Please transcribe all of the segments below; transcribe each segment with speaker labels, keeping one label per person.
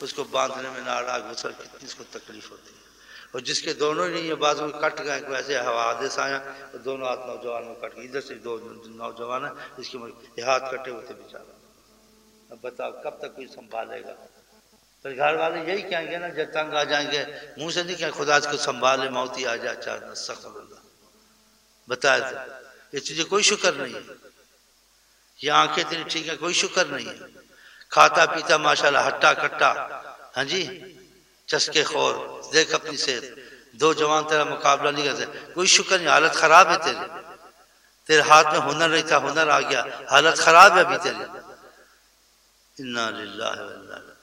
Speaker 1: اس کو باندھنے میں ناڑا غسل کتنی اس کو تکلیف ہوتی ہے. اور جس کے دونوں ہی نہیں ہے بعض میں کٹ گئے کوئی ایسے حوادث آیا اور دونوں ہاتھ نوجوان میں کٹ گئے. ادھر سے دو نوجوان ہیں اس کے ہاتھ کٹے ہوئے تھے بیچارہ. اب بتاؤ کب تک کوئی سنبھالے گا؟ پھر گھر والے یہی کہیں گے نا جب تنگ آ جائیں گے منہ سے نہیں کہیں خدا اس کو سنبھالے موتی آ جائے چاہنا استغفر اللہ. بتایا تھا یہ چیزیں کوئی شکر نہیں ہے. یہ آنکھیں تیری ٹھیک ہے کوئی شکر نہیں ہے. کھاتا پیتا ماشاءاللہ ہٹا کٹا ہاں جی چسکے خور دیکھ اپنی صحت. دو جوان تیرا مقابلہ نہیں کرتے کوئی شکر نہیں. حالت خراب ہے تیرے ہاتھ میں ہنر نہیں تھا ہنر آ گیا حالت خراب ہے ابھی تیری. انا للہ و انا الیہ.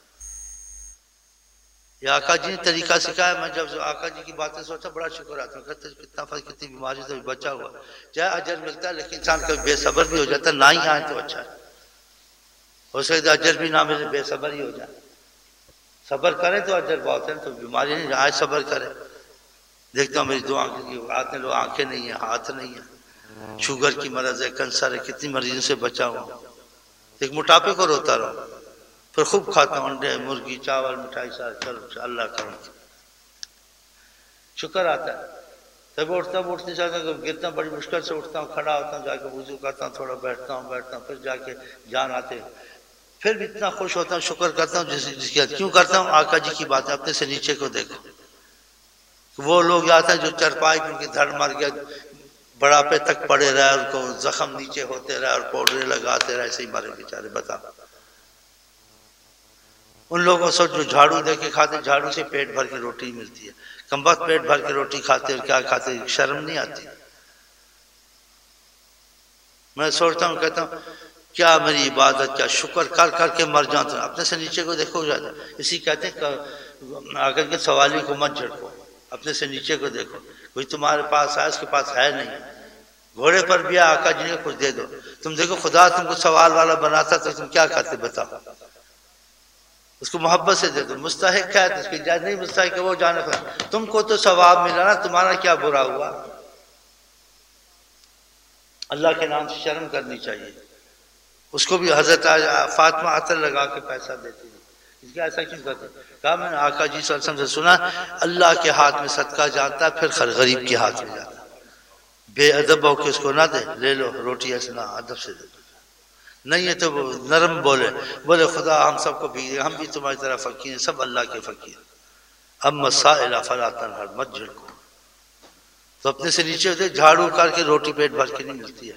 Speaker 1: یہ آقا جی نے طریقہ سکھایا. میں جب آقا جی کی باتیں سوچا بڑا شکر آتا ہوں کہتے کتنا فرق کتنی بیماری سے بچا ہوا. چاہے اجر ملتا ہے لیکن انسان کبھی بے صبر بھی ہو جاتا ہے نہ ہی آئے تو اچھا ہے. ہو سکتا اجر بھی نہ ملے بے صبر ہی ہو جائے. صبر کرے تو اجر بہت ہے تو بیماری نہیں آج صبر کرے. دیکھتا ہوں میری دو آنکھیں لو آنکھیں نہیں ہیں ہاتھ نہیں ہیں. شوگر کی مرض ہے کینسر ہے کتنی مریضوں سے بچا ہوا. ایک موٹاپے کو روتا رہو پھر خوب کھاتا ہوں انڈے مرغی چاول مٹھائی سارے. چلو اللہ کرم شکر آتا ہے. تب اٹھتا ہوں اٹھ نہیں چاہتا گرتا بڑی مشکل سے اٹھتا ہوں کھڑا ہوتا ہوں جا کے وضو کرتا ہوں تھوڑا بیٹھتا ہوں پھر جا کے جان آتے پھر بھی اتنا خوش ہوتا ہوں شکر کرتا ہوں جس کی کیوں کرتا ہوں آقا جی کی بات ہے. اپنے سے نیچے کو دیکھو. وہ لوگ یاد ہے جو چرپائی ان کی دھڑ مر گیا بڑھاپے تک پڑے رہے ان کو زخم نیچے ہوتے رہے اور پاؤڈر لگاتے رہے ایسے ہی مرے بیچارے. بتا ان لوگوں سے جو جھاڑو دے کے کھاتے جھاڑو سے پیٹ بھر کے روٹی ملتی ہے. کم وقت پیٹ بھر کے روٹی کھاتے اور کیا کھاتے شرم نہیں آتی. میں سوچتا ہوں کہتا ہوں کیا میری عبادت کیا شکر کر کر کے مر جاتا. اپنے سے نیچے کو دیکھو جاتا. اسی کہتے ہیں اگر کے سوالی کو مت جھڑکو اپنے سے نیچے کو دیکھو. کوئی تمہارے پاس ہے اس کے پاس ہے نہیں. گھوڑے پر بھی آقا جی نے کچھ دے دو. تم دیکھو خدا تم کو سوال والا بناتا تو تم کیا کرتے بتاؤ. اس کو محبت سے دے دو. مستحق ہے اس کی جائز نہیں مستحق ہے وہ جانے پر. تم کو تو ثواب ملا نا تمہارا کیا برا ہوا. اللہ کے نام سے شرم کرنی چاہیے. اس کو بھی حضرت فاطمہ عطر لگا کے پیسہ دیتی تھی. اس کا ایسا کیوں کرتے؟ کہا میں نے آقا جی صلی اللہ علیہ وسلم سے سنا اللہ کے ہاتھ میں صدقہ جاتا ہے پھر غریب کے ہاتھ میں جاتا ہے. بے ادب ہو کے اس کو نہ دے لے لو روٹی ایسے نہ ادب سے دے. نہیں ہے تو نرم بولے خدا ہم سب کو بھی ہم بھی تمہاری طرح فقیر ہیں سب اللہ کے فقیر. اما السائل فلا تنہر مت جھڑکو. تو اپنے سے نیچے ہوتے جھاڑو کر کے روٹی پیٹ بھر کے نہیں ملتی ہے.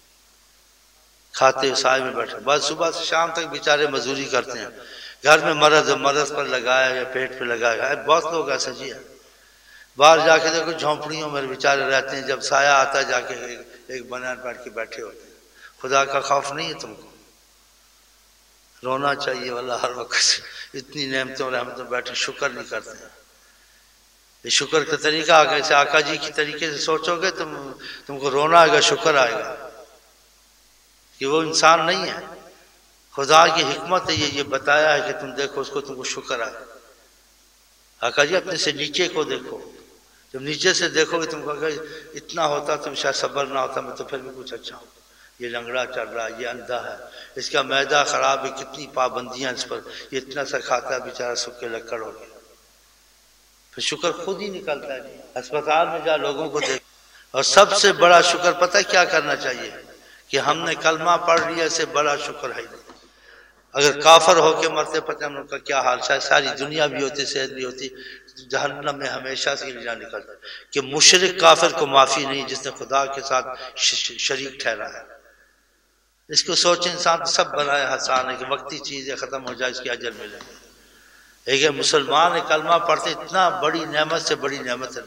Speaker 1: کھاتے سائے میں بیٹھے بس صبح سے شام تک بیچارے مزدوری کرتے ہیں. گھر میں مرض پر لگایا یا پیٹ پہ لگایا ہے. بہت لوگ ایسا جی ہے. باہر جا کے دیکھو جھونپڑیوں میں بیچارے رہتے ہیں. جب سایہ آتا ہے جا کے ایک بنیان بیٹھ کے بیٹھے ہوتے ہیں. خدا کا خوف نہیں ہے تم کو. رونا چاہیے واللہ ہر وقت اتنی نعمتوں رحمتوں بیٹھے شکر نہیں کرتے ہیں. یہ شکر کا طریقہ آگے سے آقا جی کی طریقے سے سوچو گے تم کو رونا آئے گا شکر آئے گا کہ وہ انسان نہیں ہے. خدا کی حکمت ہے یہ بتایا ہے کہ تم دیکھو اس کو تم کو شکر آئے. آقا جی اپنے سے نیچے کو دیکھو. جب نیچے سے دیکھو گے تم کو اگر اتنا ہوتا تم شاید صبر نہ ہوتا میں تو پھر بھی کچھ اچھا ہوں. یہ لنگڑا چل رہا ہے یہ اندھا ہے اس کا معدہ خراب ہے کتنی پابندیاں اس پر. یہ اتنا سا کھاتا ہے بیچارہ سکے لکڑ ہو گیا. پھر شکر خود ہی نکلتا ہے. اسپتال میں جا لوگوں کو دیکھ. اور سب سے بڑا شکر پتہ کیا کرنا چاہیے کہ ہم نے کلمہ پڑھ لیا سے بڑا شکر ہے. اگر کافر ہو کے مرتے پتہ ہم لوگ کا کیا حال شاید ساری دنیا بھی ہوتی صحت بھی ہوتی جہنم میں ہمیشہ سے نہ نکلتا. کہ مشرک کافر کو معافی نہیں جس نے خدا کے ساتھ شریک ٹھہرا ہے. اس کو سوچ انسان سب بنایا حسان ہے کہ وقتی چیزیں ختم ہو جائے اس کی اجر ملے. ایک مسلمان کلمہ پڑھتے اتنا بڑی نعمت سے بڑی نعمت ہے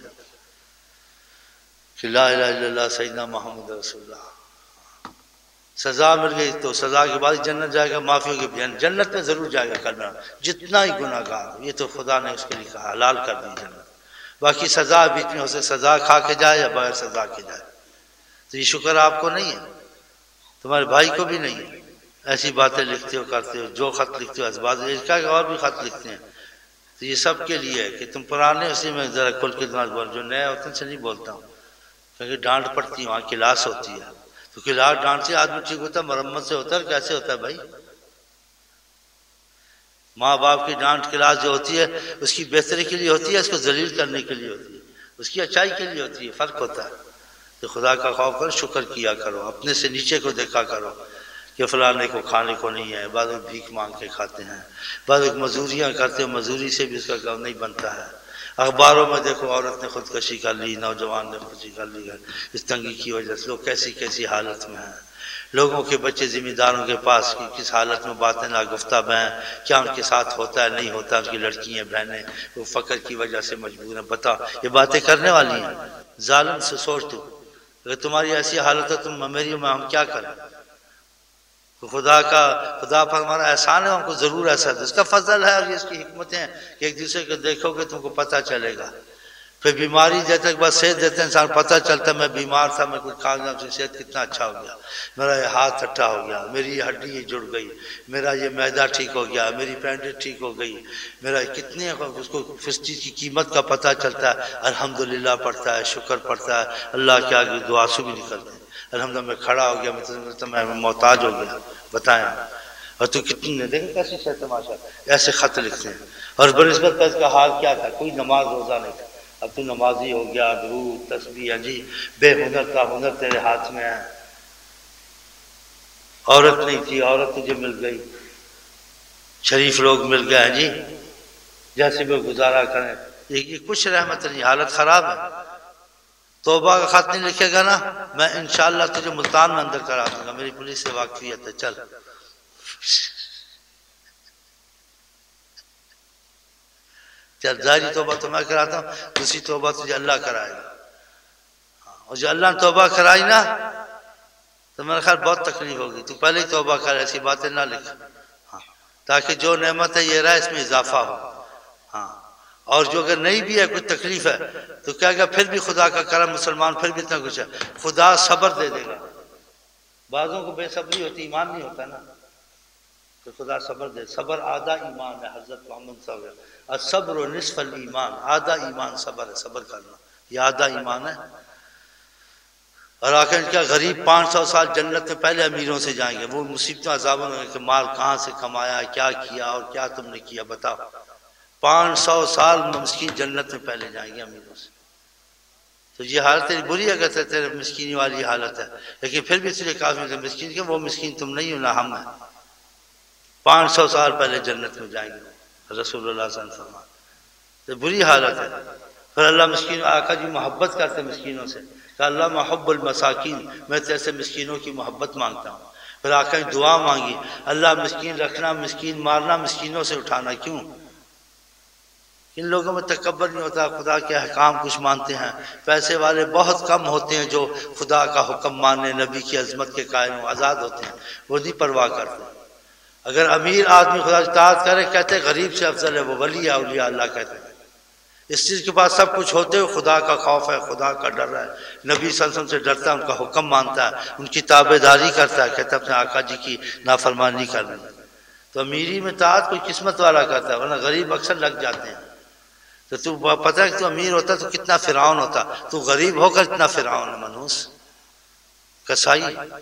Speaker 1: کہ لا الہ الا اللہ سیدنا محمد رسول اللہ. سزا مل گئی تو سزا کے بعد جنت جائے گا. معافی ہوگی جنت میں ضرور جائے گا کلمہ جتنا ہی گناہ گار. یہ تو خدا نے اس کے لیے کہا حلال کر دی جنت. باقی سزا بیچ میں ہو سکے سزا کھا کے جائے یا بغیر سزا کے جائے. تو یہ شکر آپ کو نہیں ہے تمہارے بھائی کو بھی نہیں ہے. ایسی باتیں لکھتے ہو کرتے ہو جو خط لکھتے ہو اسباز کا اور بھی خط لکھتے ہیں. تو یہ سب کے لیے ہے کہ تم پرانے اسی میں ذرا کھل کے دماغ بول. جو نئے ہوتے ہیں سے نہیں بولتا ہوں کیونکہ ڈانٹ پڑتی ہے وہاں کلاس ہوتی ہے. تو کلاس ڈانٹ سے آدمی ٹھیک ہوتا ہے مرمت سے ہوتا ہے. کیسے ہوتا ہے بھائی؟ ماں باپ کی ڈانٹ کلاس جو ہوتی ہے اس کی بہتری کے لیے ہوتی ہے، اس کو ذلیل کرنے کے لیے ہوتی ہے، اس کی اچھائی کے لیے ہوتی ہے، فرق ہوتا ہے۔ تو خدا کا خوف کرو، شکر کیا کرو، اپنے سے نیچے کو دیکھا کرو کہ فلانے کو کھانے کو نہیں ہے، بعض لوگ بھیک مانگ کے کھاتے ہیں، بعض لوگ مزوریاں کرتے ہیں، مزوری سے بھی اس کا کام نہیں بنتا ہے۔ اخباروں میں دیکھو عورت نے خودکشی کر لی، نوجوان نے خودکشی کر لی ہے، اس تنگی کی وجہ سے لوگ کیسی کیسی حالت میں ہیں، لوگوں کے بچے ذمہ داروں کے پاس کس حالت میں باتیں ناگفتہ ہیں، کیا ان کے ساتھ ہوتا ہے نہیں ہوتا، ان کی لڑکیاں بہنیں وہ فقر کی وجہ سے مجبور ہیں۔ بتا یہ باتیں کرنے والی ہیں؟ ظالم سے سوچ تو، اگر تمہاری ایسی حالت ہے تم میری میں ہم کیا کریں؟ خدا پر ہمارا احسان ہے، ہم کو ضرور ایسا ہے، اس کا فضل ہے اور یہ اس کی حکمتیں ہیں کہ ایک دوسرے کو دیکھو گے تم کو پتہ چلے گا۔ پھر بیماری جب تک بس صحت دیتے ہیں انسان پتہ چلتا ہے میں بیمار تھا، میں کچھ کھا گیا، اس کی صحت کتنا اچھا ہو گیا، میرا یہ ہاتھ ہٹا ہو گیا، میری یہ ہڈی یہ جڑ گئی، میرا یہ معدہ ٹھیک ہو گیا، میری پینڈل ٹھیک ہو گئی، میرا کتنے اس کو اس چیز کی قیمت کا پتہ چلتا ہے، الحمدللہ پڑھتا ہے، شکر پڑھتا ہے، اللہ کے آگے دعا سے بھی نکلتے ہیں، الحمدللہ میں کھڑا ہو گیا، میں محتاج ہو گیا، بتائیں۔ اور تو کتنی نے دیکھیں کیسی شہر تماشا ایسے خط لکھتے ہیں، اور بنسبت کا اس کا حال کیا تھا، کوئی نماز روزہ نہیں تھا، اب تو نمازی ہو گیا، درود تسبیح، جی بے ہنر کا ہنر تیرے ہاتھ میں ہے، عورت نہیں تھی عورت تجھے مل گئی، شریف لوگ مل گئے ہیں، جی جیسے بھی گزارا کریں، یہ کچھ رحمت نہیں، حالت خراب ہے۔ توبہ کا خط نہیں لکھے گا نا، میں انشاءاللہ تجھے ملتان میں اندر کرا دوں گا، میری پولیس سے واقفیت ہے، چل چل ظاہری توبہ تو میں کراتا ہوں، دوسری توبہ تجھے اللہ کرائے گا، اور جو اللہ نے توبہ کرائی نا تو میرا خیال بہت تکلیف ہوگی، تو پہلے ہی توبہ کر، ایسی باتیں نہ لکھ، تاکہ جو نعمت ہے یہ رہے اس میں اضافہ ہو، ہاں اور جو اگر نہیں بھی ہے کچھ تکلیف ہے تو کیا کہ پھر بھی خدا کا کرم، مسلمان پھر بھی اتنا کچھ ہے، خدا صبر دے دے گا، بعضوں کو بے صبری ہوتی، ایمان نہیں ہوتا نا، تو خدا صبر دے، صبر آدھا ایمان ہے، حضرت محمد صلی اللہ علیہ وسلم الصبر و نصف الایمان، آدھا ایمان صبر ہے، صبر کرنا یہ آدھا ایمان ہے۔ اور آخر کیا غریب 500 سال جنت میں پہلے امیروں سے جائیں گے، وہ مصیبتوں عذابوں میں کہ مال کہاں سے کمایا، کیا کیا اور کیا تم نے کیا، بتاؤ 500 سال مسکین جنت میں پہلے جائیں گے امیروں سے، تو یہ حالت تیری بری ہے اگر تیرے مسکینی والی حالت ہے، لیکن پھر بھی تجھے کافی مسکین کہ وہ مسکین تم نہیں ہو نہ ہم ہیں، 500 سال پہلے جنت میں جائیں گے رسول اللہ صلی اللہ علیہ وسلم، تو بری حالت ہے۔ پھر اللہ مسکین آقا جی محبت کرتے مسکینوں سے کہ اللہ محب المساکین، میں تیرے سے مسکینوں کی محبت مانگتا ہوں۔ پھر آقا نے دعا مانگی اللہ مسکین رکھنا، مسکین مارنا، مسکینوں سے اٹھانا، کیوں؟ ان لوگوں میں تکبر نہیں ہوتا، خدا کے احکام کچھ مانتے ہیں، پیسے والے بہت کم ہوتے ہیں جو خدا کا حکم ماننے، نبی کی عظمت کے قائل ہوں، آزاد ہوتے ہیں، وہ نہیں پرواہ کرتے۔ اگر امیر آدمی خدا کی اطاعت کرے کہتے ہیں غریب سے افضل ہے، وہ ولی ہے، اولیاء اللہ کہتے ہیں، اس چیز کے پاس سب کچھ ہوتے ہوئے خدا کا خوف ہے، خدا کا ڈر ہے، نبی صلی اللہ علیہ وسلم سے ڈرتا ہے، ان کا حکم مانتا ہے، ان کی تابع داری کرتا ہے، کہتا ہے اپنے آقا جی کی نافرمانی نہیں کرنی۔ تو امیری میں اطاعت کوئی قسمت والا کرتا ہے، ورنہ غریب اکثر لگ جاتے ہیں۔ تو پتہ ہے کہ تو امیر ہوتا تو کتنا فرعون ہوتا، تو غریب ہو کر اتنا فرعون ہے، منحوس، کسائی،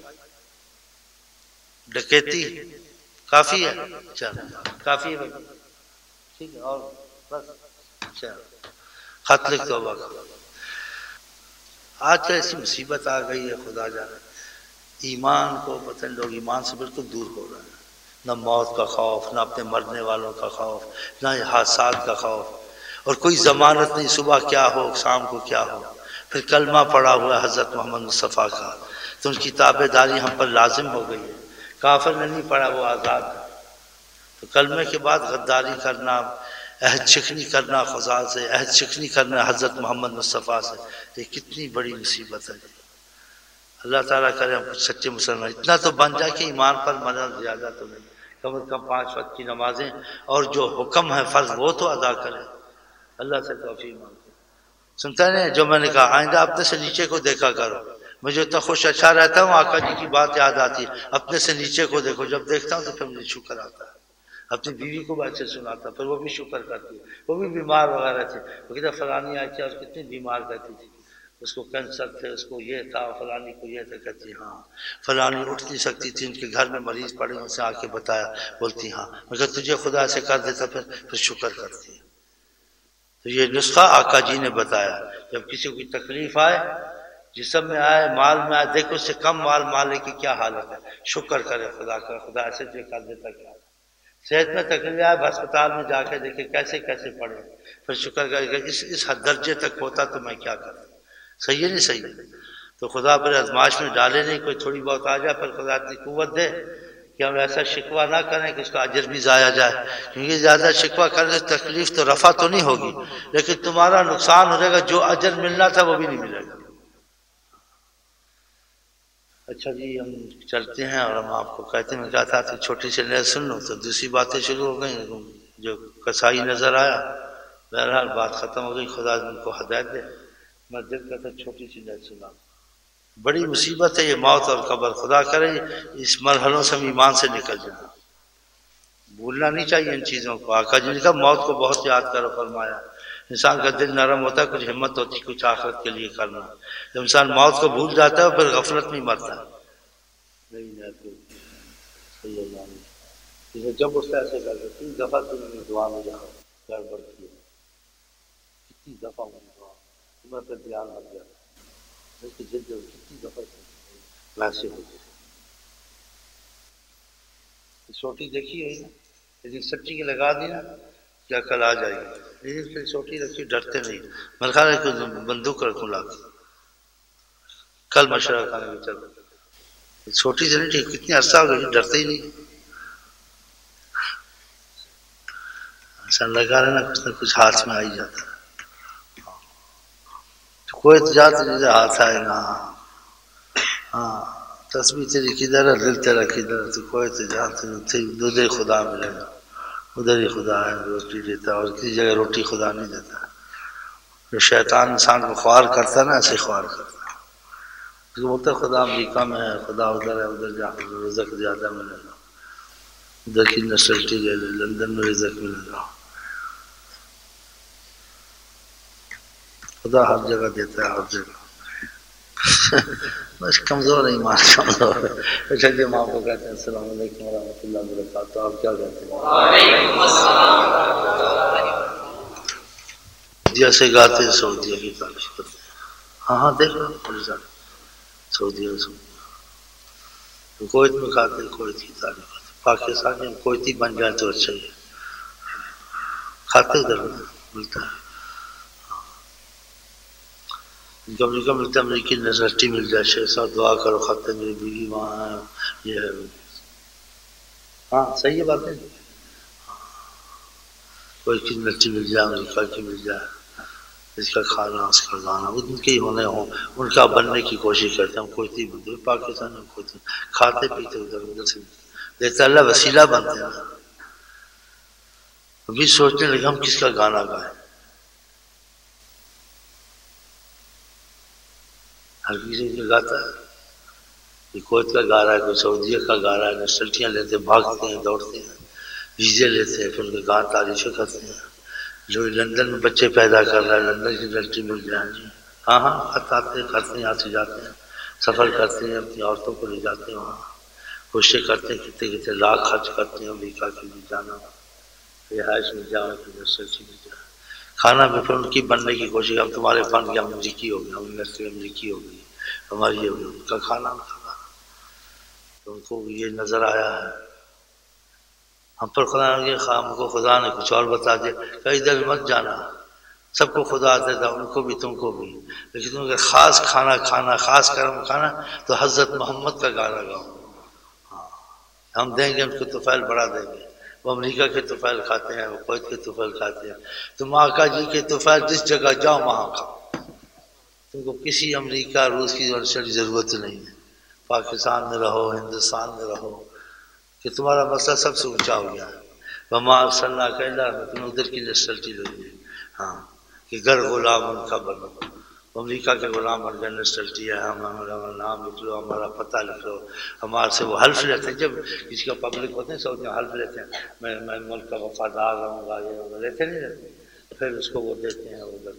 Speaker 1: ڈکیتی، کافی ہے، چل کافی ہے بھائی، ٹھیک ہے، اور بس چل خط لکھ دو باقی۔ آج تو ایسی مصیبت آ گئی ہے خدا جانے، ایمان کو پتہ لوگ ایمان سے بالکل دور ہو رہے ہیں، نہ موت کا خوف، نہ اپنے مرنے والوں کا خوف، نہ حادثات کا خوف، اور کوئی ضمانت نہیں صبح کیا ہو شام کو کیا ہو۔ پھر کلمہ پڑا ہوا حضرت محمد مصطفیٰ کا تو ان کی تابع داری ہم پر لازم ہو گئی ہے، کافر نے نہیں پڑھا وہ آزاد ہے، تو کلمے کے بعد غداری کرنا، عہد شکنی کرنا خدا سے، عہد شکنی کرنا حضرت محمد مصطفیٰ سے، یہ کتنی بڑی مصیبت ہے۔ اللہ تعالیٰ کرے ہم کچھ سچے مسلمان، اتنا تو بن جائے کہ ایمان پر مرنا، زیادہ تو نہیں، کم از کم 5 وقت کی نمازیں اور جو حکم ہے فرض وہ تو ادا کریں، اللہ سے توفیق مانگتے ہیں۔ سنتا نہیں جو میں نے کہا آئندہ اپنے سے نیچے کو دیکھا کرو، مجھے اتنا خوش اچھا رہتا ہوں، آقا جی کی بات یاد آتی ہے، اپنے سے نیچے کو دیکھو، جب دیکھتا ہوں تو پھر مجھے شکر آتا ہے، اپنی بیوی کو بھی اچھے سناتا، پھر وہ بھی شکر کرتی ہے، وہ بھی بیمار وغیرہ تھی، وہ کہتا فلانی آئی تھی اور کتنی بیمار کہتی تھی، اس کو کینسر تھے، اس کو یہ تھا، فلانی کو یہ تھا، کہتی ہاں فلانی اٹھ نہیں سکتی تھی، ان کے گھر میں مریض پڑے، ان سے آ کے بتایا، بولتی ہاں، مگر تجھے خدا سے کر دیتا پھر شکر کرتی ہے۔ تو یہ نسخہ آقا جی نے بتایا، جب کسی کو تکلیف آئے، جسم میں آئے، مال میں آئے، دیکھو اس سے کم مال کی کیا حالت ہے، شکر کرے خدا کا، خدا ایسے جو کر دیتا کیا، صحت میں تکلیف آئے، ہسپتال میں جا کے دیکھے کیسے کیسے پڑے، پھر شکر کرے کہ اس حد درجے تک ہوتا تو میں کیا کرتا۔ صحیح ہے نہیں صحیح ہے؟ تو خدا پھر ازمائش میں ڈالے نہیں، کوئی تھوڑی بہت آ جائے، پھر خدا اتنی قوت دے کہ ہم ایسا شکوہ نہ کریں کہ اس کا اجر بھی ضائع جائے، کیونکہ زیادہ شکوہ کرنے سے تکلیف تو رفع تو نہیں ہوگی، لیکن تمہارا نقصان ہو جائے گا، جو اجر ملنا تھا وہ بھی نہیں ملے گا۔ اچھا جی ہم چلتے ہیں، اور ہم آپ کو کہتے ہیں، میں کہتا تھا چھوٹی سی لہر سن لوں تو دوسری باتیں شروع ہو گئیں، جو کسائی نظر آیا، بہرحال بات ختم ہو گئی، خدا ان کو ہدایت دے۔ میں دل کرتا چھوٹی سی لہر سنا، بڑی مصیبت ہے یہ موت اور قبر، خدا کرے اس مرحلوں سے ہم ایمان سے نکل جائیں، بھولنا نہیں چاہیے ان چیزوں کو۔ آقا جی نے کہا موت کو بہت یاد کرو، فرمایا انسان کا دل نرم ہوتا ہے، کچھ ہمت ہوتی کچھ آخرت کے لیے کرنا، جب انسان موت کو بھول جاتا ہے پھر غفلت میں مرتا ہے۔ جب اس سے ایسے کرتے 3 دفعہ تم نے دعا میں جاؤ گڑبڑ کی، کتنی دفعہ میں دعا تمہیں پھر دھیان لگ جاتا کتنی دفعہ ویسے ہو گئی، چھوٹی دیکھی ہوئی نا، لیکن سچی کی لگا دی نا کیا کل آ جائے گی، لیکن پھر چھوٹی رکھی ڈرتے نہیں، میرے خیال ہے کہ بندوق رکھوں لا کے کل مشورہ کرنے میں چل، چھوٹی سے نہیں ٹھیک، کتنی عرصہ ہو گئی ڈرتے ہی نہیں، ایسا لگا رہنا کچھ نہ کچھ ہاتھ میں آ ہی جاتا ہے، کوئی تجارت نہیں ہاتھ آئے گا، ہاں تسبیح تیری کدھر ہے، دل تیرا کدھر ہے، تو کوئی تجارت نہیں، ادھر خدا ملے گا، ادھر ہی خدا ہے روٹی دیتا ہے، اور کسی جگہ روٹی خدا نہیں دیتا، جو شیطان انسان کو خوار کرتا ہے نا ایسے خوار کرتا ہے، جو بولتا ہے خدا امریکہ میں ہے، خدا ادھر ہے، ادھر جا کر رزق زیادہ ملے گا، ادھر کی نسلٹی لے لے، لندن میں رزق ملے گا، خدا ہر جگہ دیتا ہے، ہر جگہ بس کمزور ہے ایمان کمزور ہے۔ اچھا جی ہم آپ کو کہتے ہیں السلام علیکم ورحمۃ اللہ وبرکاتہ، آپ کیا کہتے ہیں؟ وعلیکم السلام ورحمۃ اللہ۔ سعودیہ سے گاتے ہیں، سعودیہ کی تعریف کرتے ہیں، ہاں ہاں دیکھ لو سعودیہ کویت میں کھاتے ہیں، کویت کی تعریف کرتے ہیں، پاکستان میں کویتی بن جائے تو اچھا ہی کھاتے ادھر ملتا ہے، امریکہ ملتا ہے، امریکی یونیورسٹی مل جائے، 6 سال دعا کرو خاتے میری بیوی وہاں ہے، یہ ہے، ہاں صحیح ہے بات ہے، کوئی کی یونیورسٹی مل جائے، امریکہ کی مل جائے، اس کا کھانا اس کا گانا ان کے ہی ہونے ہوں، ان کا بننے کی کوشش کرتے ہیں، ہم کوئی بندے پاکستان میں کوئی کھاتے پیتے ادھر ادھر سے دیکھتے اللہ وسیلہ بنتے ہیں، ابھی سوچنے لگے ہم کس کا گانا گائیں، ہر کسی کو گاتا ہے، کوئی کویت کا گا رہا ہے، کوئی سعودیہ کا گا رہا ہے، نسلٹیاں لیتے ہیں، بھاگتے ہیں، دوڑتے ہیں، ویزے لیتے ہیں، پھر ان کے گاں تعریفیں کرتے ہیں، جو لندن میں بچے پیدا کر رہا ہے، لندن کی یونیورسٹی مل جائے، ہاں ہاں خط آتے ہیں، کرتے ہیں، یہاں سے جاتے ہیں، سفر کرتے ہیں، اپنی عورتوں کو لے جاتے ہیں وہاں، کوششیں کرتے ہیں، کتنے کتنے لاکھ خرچ کرتے ہیں امریکہ کے لیے جانا، رہائش مل جائے، یونیورسٹی مل جائے، کھانا بھی پھر ان کی بننے کی کوشش، ہم تمہارے بن گیا، ہم امریکی ہو گئے، ہم یونیورسٹی امریکی ہو گئی، ہماری یہ ان کا کھانا کھانا، تو ان کو یہ نظر آیا ہے، ہم پر خدا نے ہم کو خدا نے کچھ اور بتا دیا کہ ادھر مت جانا، سب کو خدا دیتا ان کو بھی تم کو بھی، لیکن تم اگر خاص کھانا کھانا، خاص کرم کھانا تو حضرت محمد کا گانا گاؤ، ہاں ہم دیں گے ان کو طفیل بڑا دیں گے، وہ امریکہ کے طفیل کھاتے ہیں، وہ کویت کے طفیل کھاتے ہیں، تم آقا جی کے طفیل جس جگہ جاؤ وہاں کھاؤ، تم کو کسی امریکہ روس کی ضرورت نہیں ہے، پاکستان میں رہو، ہندوستان میں رہو، کہ تمہارا مسئلہ سب سے اونچا ہو گیا ہے، وما ارسلناک الا تم ادھر کی نسلٹی لگی، ہاں کہ گھر غلام ان کا بنو، امریکہ کے غلام بن گئے، نسلٹی ہے، ہمارا نام لکھ لو، ہمارا پتہ لکھ لو، ہمارے سے وہ حلف لیتے ہیں، جب کسی کا پبلک ہوتے ہیں سعودی میں حلف لیتے ہیں، میں ملک کا وفادار رہوں گا، یہ لیتے نہیں رہتے، پھر اس کو وہ دیتے ہیں ادھر کا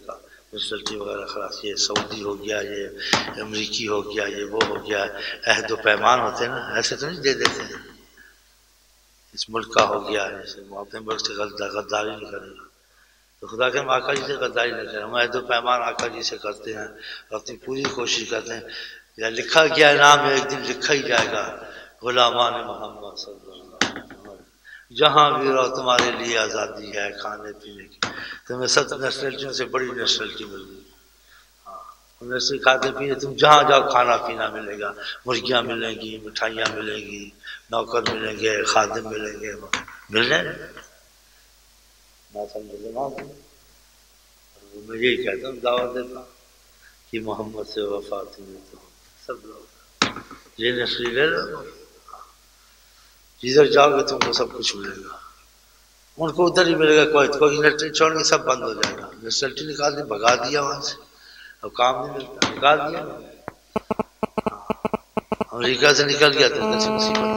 Speaker 1: نیشنلٹی وغیرہ خلاص، یہ سعودی ہو گیا، یہ امریکی ہو گیا، یہ وہ ہو گیا، عہد و پیمان ہوتے ہیں نا، ایسے تو نہیں دے دیتے ہیں اس ملک کا ہو گیا، جیسے وہ اپنے ملک سے غداری نہیں کرے گا، تو خدا کے ہم آقا جی سے غداری نہیں کریں، ہم عہد و پیمان آقا جی سے کرتے ہیں، اپنی پوری کوشش کرتے ہیں، یا لکھا گیا نام ایک دن لکھا ہی جائے گا، غلامان محمد صلی اللہ علیہ وسلم، جہاں بھی رہو تمہارے لیے آزادی ہے کھانے پینے کی، تمہیں سب نیشنلٹیوں سے بڑی نیشنلٹی مل گئی، انہیں سے کھاتے پینے تم جہاں جاؤ کھانا پینا ملے گا، مرغیاں ملیں گی، مٹھائیاں ملیں گی، نوکر ملیں گے، خادم ملیں گے، مل جائیں گے نہ سمجھے نا، میں یہی کہتا ہوں دعوت دیتا ہوں کہ محمد سے وفا تمہیں تو سب لوگ یہ نسلی لے لو، جدھر جاؤ گے تم کو سب کچھ ملے گا، ان کو ادھر ہی ملے گا، کوئی یونیورسٹی چھوڑ کے سب بند ہو جائے گا، یونیورسٹی نکال دی بھگا دیا وہاں سے، اب کام نہیں ملتا، نکال دیا امریکہ سے نکل گیا تو کیسی مصیبت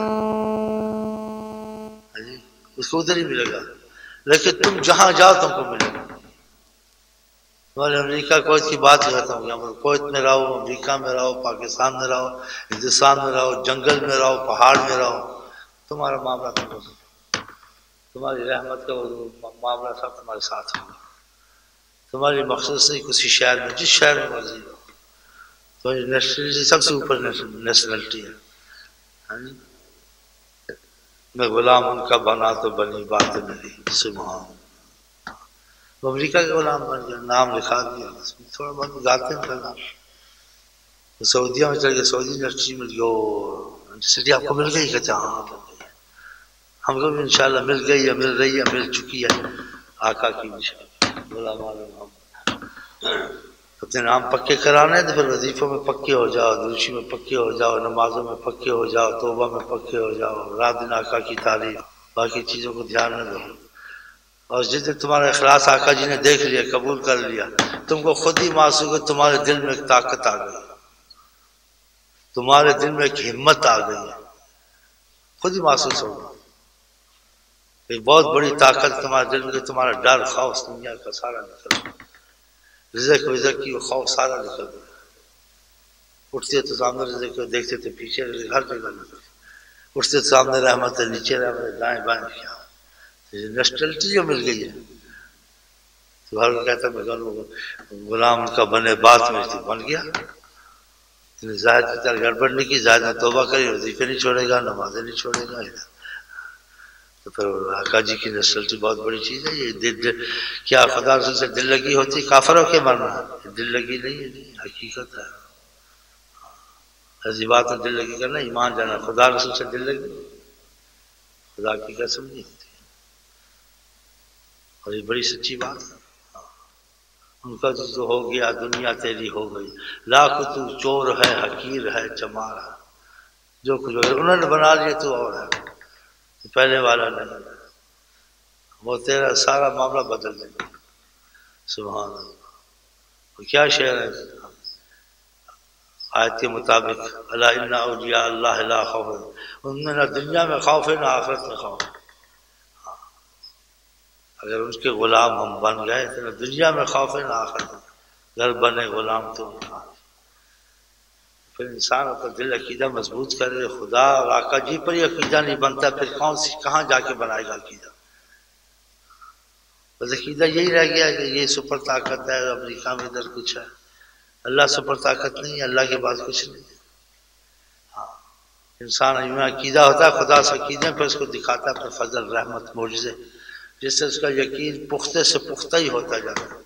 Speaker 1: ہے جی، اس کو ادھر ہی ملے گا، لیکن تم جہاں جاؤ تم کو ملے گا، تمہارے امریکہ کویت کی بات ہی ختم ہو گیا، کویت میں رہو، امریکہ میں رہو، پاکستان میں رہو، ہندوستان میں رہو، جنگل میں رہو، پہاڑ میں رہو، تمہارا معاملہ تم کو، تمہاری رحمت کا معاملہ سب تمہارے ساتھ ہوگا، تمہاری مخصوص نہیں کسی شہر میں، جس شہر میں مرضی ہو، تو نیشنلٹی سب سے اوپر نیشنلٹی ہے، میں غلام ان کا بنا تو بنی بات میری سبحان، وہ امریکہ کے غلام بن گیا، نام لکھا دیا، تھوڑا بہت گاتے ہیں اپنا نام، سعودیہ میں چل گئے، سعودی یونیورسٹی مل گئی، یونیورسٹی آپ کو مل گئی، کہتے ہاں ہم کو بھی انشاءاللہ مل گئی ہے، مل رہی ہے، مل چکی ہے، آقا کی غلامان محمد، اپنے نام پکے کرانے تو پھر وظیفوں میں پکے ہو جاؤ، دروشی میں پکے ہو جاؤ، نمازوں میں پکے ہو جاؤ، توبہ میں پکے ہو جاؤ، رات دن آقا کی تعریف، باقی چیزوں کو دھیان میں رکھو، اور جس دن تمہارا اخلاص آقا جی نے دیکھ لیا، قبول کر لیا، تم کو خود ہی محسوس ہو، تمہارے دل میں ایک طاقت آ گئی، تمہارے دل میں ایک ہمت آ گئی، خود ہی محسوس ہوگا، ایک بہت بڑی طاقت تمہارے دل میں، تمہارا ڈر خوف دنیا کا سارا نکل گیا، رزق کی خوف سارا نکل گیا، اٹھتے تو سامنے رزق کو دیکھتے تو پیچھے رزق ہر جگہ نکل، اٹھتے تو سامنے رحمت ہے، نیچے رحمت ہے، دائیں بائیں کیا، نیشنلٹی جو مل گئی ہے، تو ہر کہتا ہے غلام کا بنے بات میں تو بن گیا، زاہد کی طرح گڑبڑ نہیں کی، زاہد نے توبہ کری، وظیفے نہیں چھوڑے گا، نمازیں نہیں چھوڑے گا، تو پھر آقا جی کی نیشنلٹی بہت بڑی چیز ہے، یہ کیا خدا رسول سے دل لگی ہوتی، کافروں کے مرنا، دل لگی نہیں ہے، حقیقت ہے، ایسی بات ہے دل لگی کرنا، ایمان جانا، خدا رسول سے دل لگی خدا کی قسم نہیں ہوتی، اور یہ بڑی سچی بات ہے، ان کا جو ہو گیا دنیا تیری ہو گئی، لاکھ تو چور ہے، حقیر ہے، چمار ہے، جو کچھ انہوں نے بنا لیا تو اور ہے، پہلے والا نہیں، وہ تیرا سارا معاملہ بدل دے گا، سبحان اللہ، کیا شعر ہے آیت کے مطابق، الا ان اولیاء اللہ لا خوف، ان میں نہ دنیا میں خوف ہے نہ آخرت میں خوف، اگر ان کے غلام ہم بن گئے تو نہ دنیا میں خوف ہے نہ آخرت میں، اگر بنے غلام تو پھر انسان اپنا دل عقیدہ مضبوط کرے، خدا اور آقا جی پر ہی عقیدہ نہیں بنتا، پھر کہاں جا کے بنائے گا عقیدہ، بس عقیدہ یہی رہ گیا کہ یہ سپر طاقت ہے، امریکہ میں ادھر کچھ ہے، اللہ سپر طاقت نہیں ہے، اللہ کے پاس کچھ نہیں ہے، انسان میں عقیدہ ہوتا ہے خدا سے عقیدے، پھر اس کو دکھاتا ہے اپنے فضل رحمت معجزے، جس سے اس کا یقین پختہ سے پختہ ہی ہوتا جاتا ہے،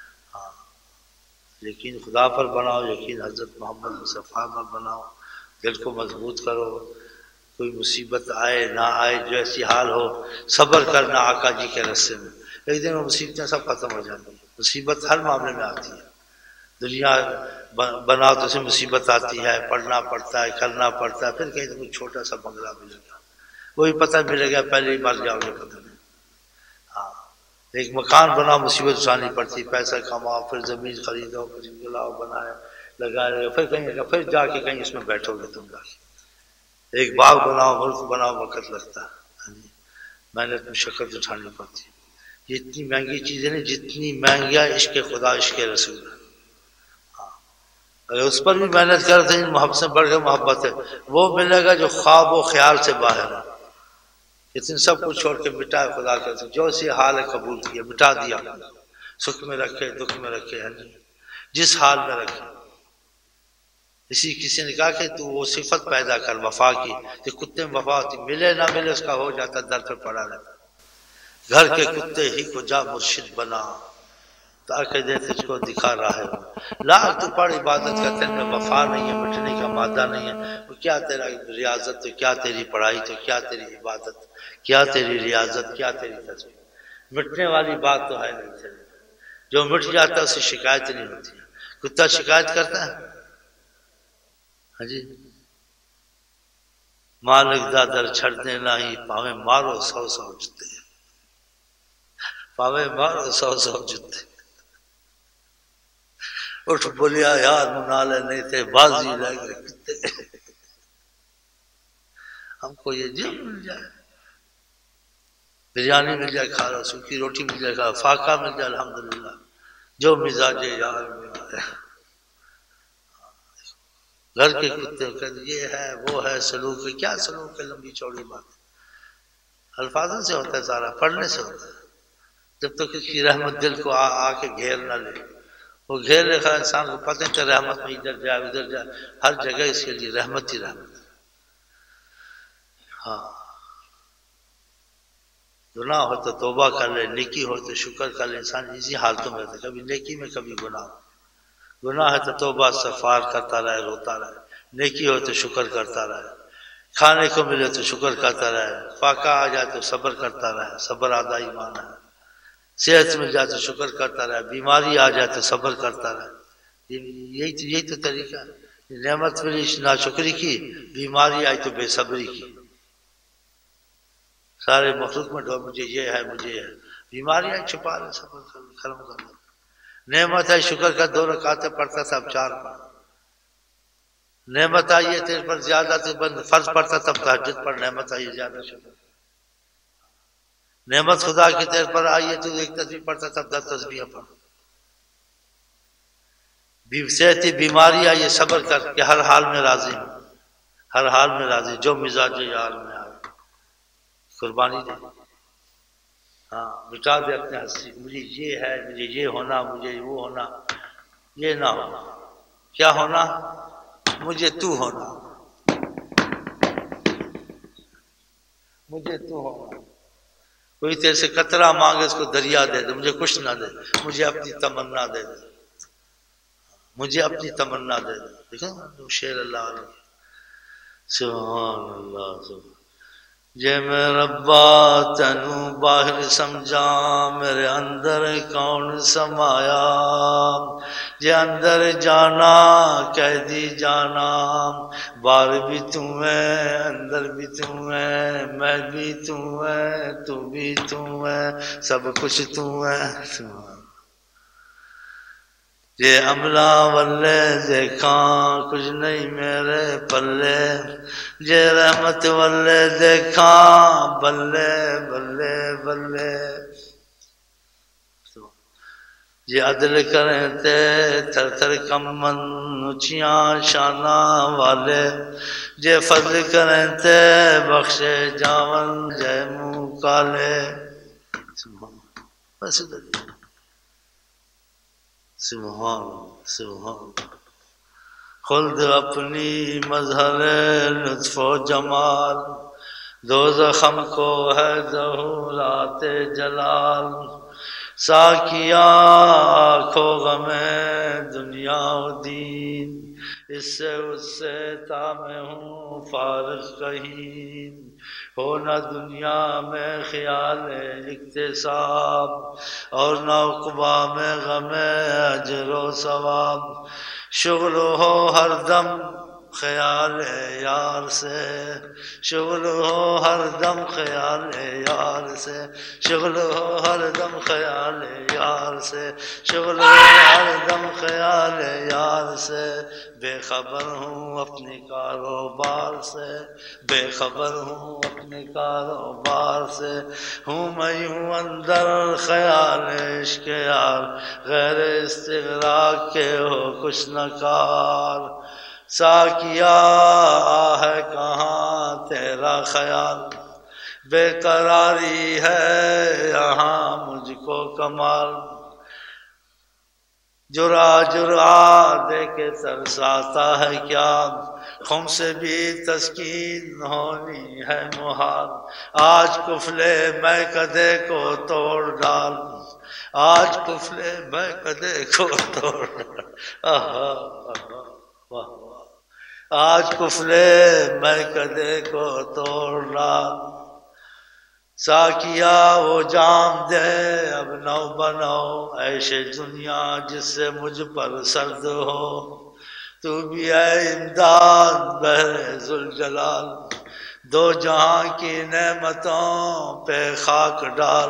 Speaker 1: یقین خدا پر بناؤ، یقین حضرت محمد مصطفیٰ پر بناؤ، دل کو مضبوط کرو، کوئی مصیبت آئے نہ آئے، جو ایسی حال ہو، صبر کرنا آقا جی کے رستے میں، ایک دن وہ مصیبتیں سب ختم ہو جاتی ہیں، مصیبت ہر معاملے میں آتی ہے، دنیا بناؤ تو اسے مصیبت آتی ہے، پڑھنا پڑتا ہے، کرنا پڑتا ہے، پھر کہیں کوئی چھوٹا سا بنگلہ ملے گا، وہی پتہ ملے گا پہلے ہی مر جاؤ گے پتہ نہیں، ہاں ایک مکان بناؤ مصیبت اٹھانی پڑتی، پیسہ کماؤ، پھر زمین خریدو، پھر گلاؤ بنائے لگائے، پھر کہیں پھر جا کے کہیں اس میں بیٹھو گے تم جا کے، ایک باغ بناؤ، ملک بناؤ، وقت لگتا ہے، محنت مشقت اٹھانی پڑتی، یہ اتنی مہنگی چیزیں نہیں جتنی مہنگی ہے عشق خدا عشق رسول ہے۔ اگر اس پر بھی محنت کرتے ہیں محبت سے بڑھ کے محبت ہے، وہ ملے گا جو خواب و خیال سے باہر ہے۔ اتنے سب کچھ چھوڑ کے مٹائے خدا کا جو سی حال ہے قبول کیا، مٹا دیا، سکھ میں رکھے دکھ میں رکھے، جس حال میں رکھے۔ کسی نے کہا کہ تو وہ صفت پیدا کر وفا کی، کہ کتے میں وفا ہوتی، ملے نہ ملے اس کا ہو جاتا، در پہ پڑا رہتا۔ گھر کے کتے ہی کو جا مرشد بنا، تاکہ دے تجھ کو دکھا رہا ہے۔ لاکھ تو پڑھ عبادت کا، تیرے میں وفا نہیں ہے، مٹنے کا مادہ نہیں ہے، وہ کیا تیرا ریاضت، تو کیا تیری پڑھائی، تو کیا تیری عبادت، کیا تیری ریاضت، کیا تیری تصویر، مٹنے والی بات تو ہے نہیں تیرے۔ جو مٹ جاتا ہے اسے شکایت نہیں ہوتی ہے۔ کتا شکایت کرتا ہے؟ ہاں جی، مالک دادر چھڑ دینا ہی، پاویں مارو 100 جتے، پاویں مارو 100 جتے۔ اٹھ بولیا یار منالے نہیں تھے، بازی لے گئے کتے۔ ہم کو یہ جب مل جائے، بریانی مل جائے کھا رہا، سوکھی روٹی مل جائے کھا، فاقہ مل جائے الحمدللہ، جو مزاج یار میں آیا۔ گھر کے کتے کہتے یہ ہے وہ ہے، سلوک ہے، کیا سلوک ہے، لمبی چوڑی بات، الفاظوں سے ہوتا ہے سارا، پڑھنے سے ہوتا ہے۔ جب تک اس کی رحمت دل کو آ کے گھیر نہ لے، وہ گھیر رکھا انسان کو پتہ نہیں رحمت میں ادھر جائے ادھر جائے، ہر جگہ اس کے لیے رحمت ہی رحمت ہے۔ ہاں، گناہ ہو تو توبہ کر لے، نیکی ہو تو شکر کر لے، انسان اسی حالتوں میں رہتا ہے، کبھی نیکی میں کبھی گناہ۔ گناہ ہے تو توبہ استغفار کرتا رہے، روتا رہے، نیکی ہو تو شکر کرتا رہے، کھانے کو ملے تو شکر کرتا رہے، فاقہ آ جائے تو صبر کرتا رہے، صبر آدھا ایمان ہے، صحت مل جائے تو شکر کرتا رہے، بیماری آ جائے تو صبر کرتا رہے، یہی تو طریقہ ہے۔ نعمت ملی ناشکری کی، بیماری آئی تو بے صبری کی، سارے مخلوق میں ڈھو مجھے یہ ہے مجھے یہ ہے، بیماری آئی چھپا رہے، صبر کر ختم کر لو۔ نعمت ہے شکر کا، 2 رکعتیں پڑھتا تھا اب 4 پڑھ، نعمت آئی ہے تیرے پر زیادہ تو بند فرض پڑھتا تب تہجد پڑھ، نعمت آئی ہے زیادہ شکر، نعمت خدا کی تیرے پر آئی ہے تو ایک تسبیح پڑھتا تب 10 تسبیح پڑھ، صحتی بیماری آئی ہے صبر کر کہ ہر حال میں راضی ہوں، ہر حال میں راضی، جو مزاج یار میں آئے، قربانی دے، ہاں مٹا دے اپنے ہستی، مجھے یہ ہے، مجھے یہ ہونا، مجھے وہ ہونا، یہ نہ ہونا، کیا ہونا، مجھے تو ہونا، مجھے تو ہونا۔ کوئی تیرے سے قطرہ مانگے اس کو دریا دے دے، مجھے کچھ نہ دے، مجھے اپنی تمنا دے دے، مجھے اپنی تمنا دے دے۔ دیکھو شیر اللہ علیہ، سبحان اللہ سبحان۔ جے میں ربا تینوں باہر سمجھا، میرے اندر کون سمایا، جے اندر جانا قیدی جانا، باہر بھی تو ہے اندر بھی تو ہے، میں بھی تو ہے تو بھی تو ہے، سب کچھ تو ہے۔ یہ عملہ والے دیکھاں کچھ نہیں میرے پلے، یہ رحمت والے دیکھاں بلے بلے بلے، یہ عدل کریں تے تھر تھر کمن اونچیاں شانہ والے، یہ فضل کریں تے بخشے جاون جے منہ کالے۔ بس سبحان سبحان، خلد اپنی مظہر لطف و جمال، دوزخ ہم کو ہے ظہورات جلال، ساکیا آنکھوں غم دنیا و دین، اس سے تا میں ہوں فارغ کہیں، ہو نہ دنیا میں خیال اکتساب، اور نہ عقبہ میں غم اجر و ثواب، شغل ہو ہر دم خیال یار سے، شغل ہو ہر دم خیال یار سے، شغل ہو ہر دم خیال یار سے، شغل ہو ہر دم خیال یار سے، بے خبر ہوں اپنے کاروبار سے، بے خبر ہوں اپنے کاروبار سے، ہوں میں یوں اندر خیال عشق یار، غیر استغراق کے ہو کچھ نہ کار، ساکیا ہے کہاں تیرا خیال، بے قراری ہے یہاں مجھ کو کمال، جرا جرا دے کے ترساتا ہے کیا، خم سے بھی تسکین ہونی ہے محال، آج کفلے میں کدے کو توڑ ڈال، آج کفلے میں کدے کو توڑ ڈال، واہ آج کفلے میں کدے کو توڑ ڈال، ساکیا وہ جام دے اب نو بنو عیش دنیا جس سے مجھ پر سرد ہو، تو بھی اے امداد بہر ذوالجلال، دو جہاں کی نعمتوں پہ خاک ڈال،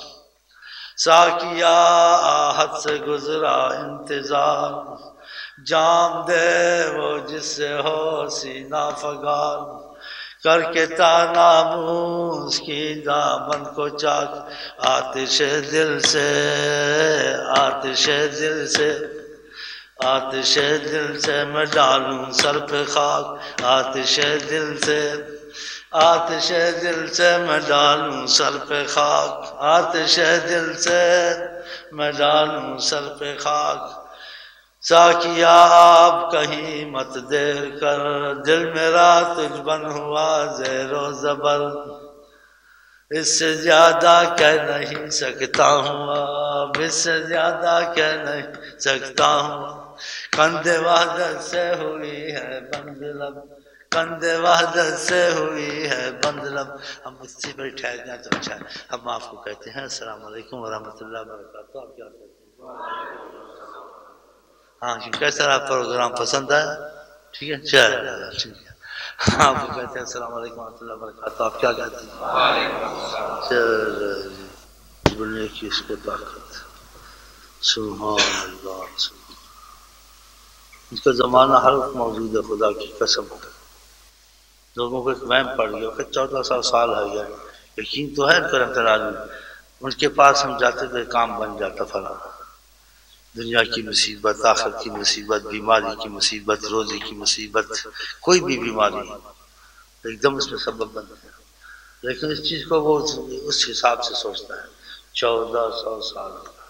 Speaker 1: ساکیا آہت سے گزرا انتظار، جام دے وہ جس سے ہو سینہ فگار، کر کے تاناموس کی دامن کو چاک، آتش دل سے آتش دل سے آتش دل سے میں ڈالوں سر پہ خاک، آتش دل سے آتش دل سے میں ڈالوں سر پہ خاک، آتش دل سے میں ڈالوں سر پہ خاک، ساکیا آپ کہیں مت دیر کر، دل میرا تجھ بن ہوا زیر و زبر، اس سے زیادہ کہہ نہیں سکتا ہوں اب، اس سے زیادہ کہہ نہیں سکتا ہوں، کند وحدت سے ہوئی ہے بند لب، کند وحدت سے ہوئی ہے بند لب، ہم اسی پر ٹھہر جائیں تو اچھا ہے۔ ہم آپ کو کہتے ہیں السلام علیکم ورحمۃ اللہ وبرکاتہ۔ آپ کیا کہتے ہیں؟ ہاں کیسا رہا پروگرام، پسند آیا؟ ٹھیک ہے چل ٹھیک ہے، آپ کو کہتے ہیں السلام علیکم ورحمۃ اللہ وبرکاتہ۔ آپ کیا کہتے ہیں؟ چل بولنے کی اس کو طاقت، سبحان اللہ سبحان، اس کا زمانہ ہر وقت موجود ہے، خدا کی قسم ہے۔ لوگوں کو ایک وہم پڑ گیا کہ 1400 سال ہے گیا، یقین تو ہے ان کے پاس ہم جاتے تو کام بن جاتا فلاں، دنیا کی مصیبت، آخرت کی مصیبت، بیماری کی مصیبت، روزی کی مصیبت، کوئی بھی بیماری ایک دم اس میں سبب بنتا ہے، لیکن اس چیز کو وہ اس حساب سے سوچتا ہے 1400 سال،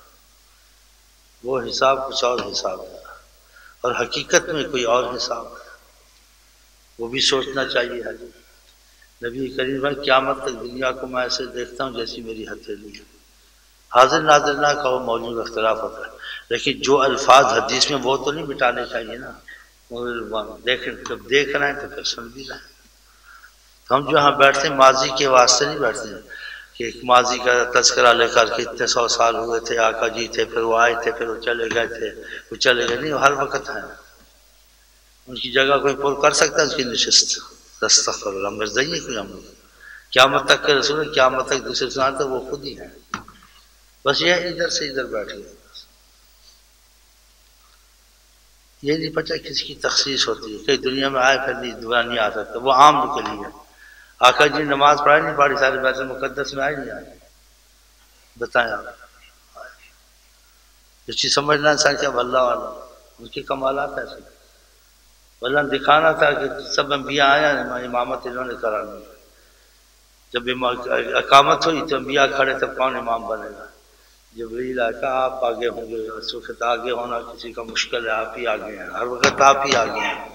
Speaker 1: وہ حساب کچھ اور حساب ہے اور حقیقت میں کوئی اور حساب ہے، وہ بھی سوچنا چاہیے ہے۔ نبی کریم بھائی قیامت تک دنیا کو میں ایسے دیکھتا ہوں جیسی میری ہتھیلی ہے، حاضر ناظر نہ کا وہ موضوع اختلاف ہوتا ہے، لیکن جو الفاظ حدیث میں وہ تو نہیں مٹانے چاہیے نا، دیکھ جب دیکھ رہے ہیں تو پھر سن بھی رہے ہیں۔ ہم جو یہاں بیٹھتے ہیں ماضی کے واسطے نہیں بیٹھتے ہیں کہ ایک ماضی کا تذکرہ لے کر کے اتنے 100 سال ہوئے تھے آقا جی تھے، پھر وہ آئے تھے، پھر وہ چلے گئے تھے، وہ چلے گئے، نہیں، وہ ہر وقت ہیں، ان کی جگہ کوئی پر کر سکتا ہے اس کی نشست؟ استغفر اللہ، مرزائی کوئی ہم قیامت تک کے رسول، قیامت تک دوسرے سناتے وہ خود ہی ہیں، بس یہ ادھر سے ادھر بیٹھ گئے، یہ نہیں پتا کسی کی تخصیص ہوتی ہے، کئی دنیا میں آئے پھر نہیں آ سکتا، وہ عام کے لیے۔ آقا جی نماز پڑھائی نہیں پڑھی، سارے بیت المقدس میں آئے نہیں آئے، بتائیں آپ، اس چیز سمجھنا انسان کیا اللہ والا، ان کی کمالات ایسے، اللہ نے دکھانا تھا کہ سب انبیاء آیا، امامت انہوں نے کرانی، جب اقامت ہوئی تو انبیاء کھڑے تب کون امام بنے گا؟ جبریل آقا آپ آگے ہوں گے، اس وقت آگے ہونا کسی کا مشکل ہے، آپ ہی آگے ہیں، ہر وقت آپ ہی آگے ہیں۔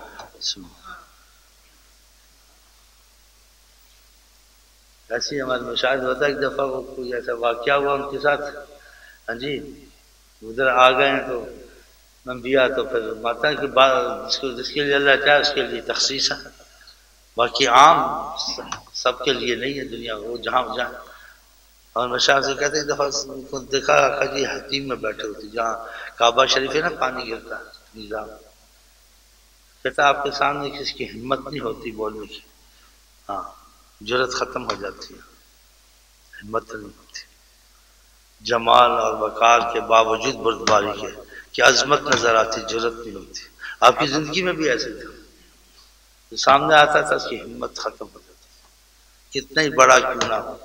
Speaker 1: ایسی ہمارے مشاہد ہوتا ہے، ایک دفعہ وہ کوئی ایسا واقعہ ہوا ان کے ساتھ، ہاں جی ادھر آ گئے ہیں تو انبیاء، تو پھر ماتا کہ جس کے لیے اللہ چاہے اس کے لیے تخصیص ہے، باقی عام سب کے لیے نہیں ہے دنیا، وہ جہاں جہاں۔ اور مشاہد سے کہتے ہیں ایک دفعہ ان کو دیکھا آقا جی حتیم میں بیٹھے ہوتے، جہاں کعبہ شریف ہے نا، پانی گرتا ہے نظام، کہتا آپ کے سامنے کسی کی ہمت نہیں ہوتی بولنے کی، ہاں جرت ختم ہو جاتی ہے، ہمت نہیں ہوتی، جمال اور وقار کے باوجود بردباری کے کہ عظمت نظر آتی، جرت نہیں ہوتی۔ آپ کی زندگی میں بھی ایسے تھا، جو سامنے آتا تھا اس کی ہمت ختم ہو جاتی، کتنا ہی بڑا کیوں نہ ہو۔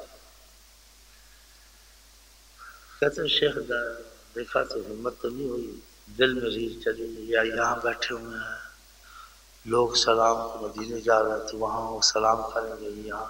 Speaker 1: کہتے ہیں شیخ دیکھا تو ہمت تو نہیں ہوئی، دل میں ریل چلی، یا یہاں بیٹھے ہوئے ہیں لوگ سلام مدینے جا رہے ہیں تو وہاں وہ سلام کریں گے، یہاں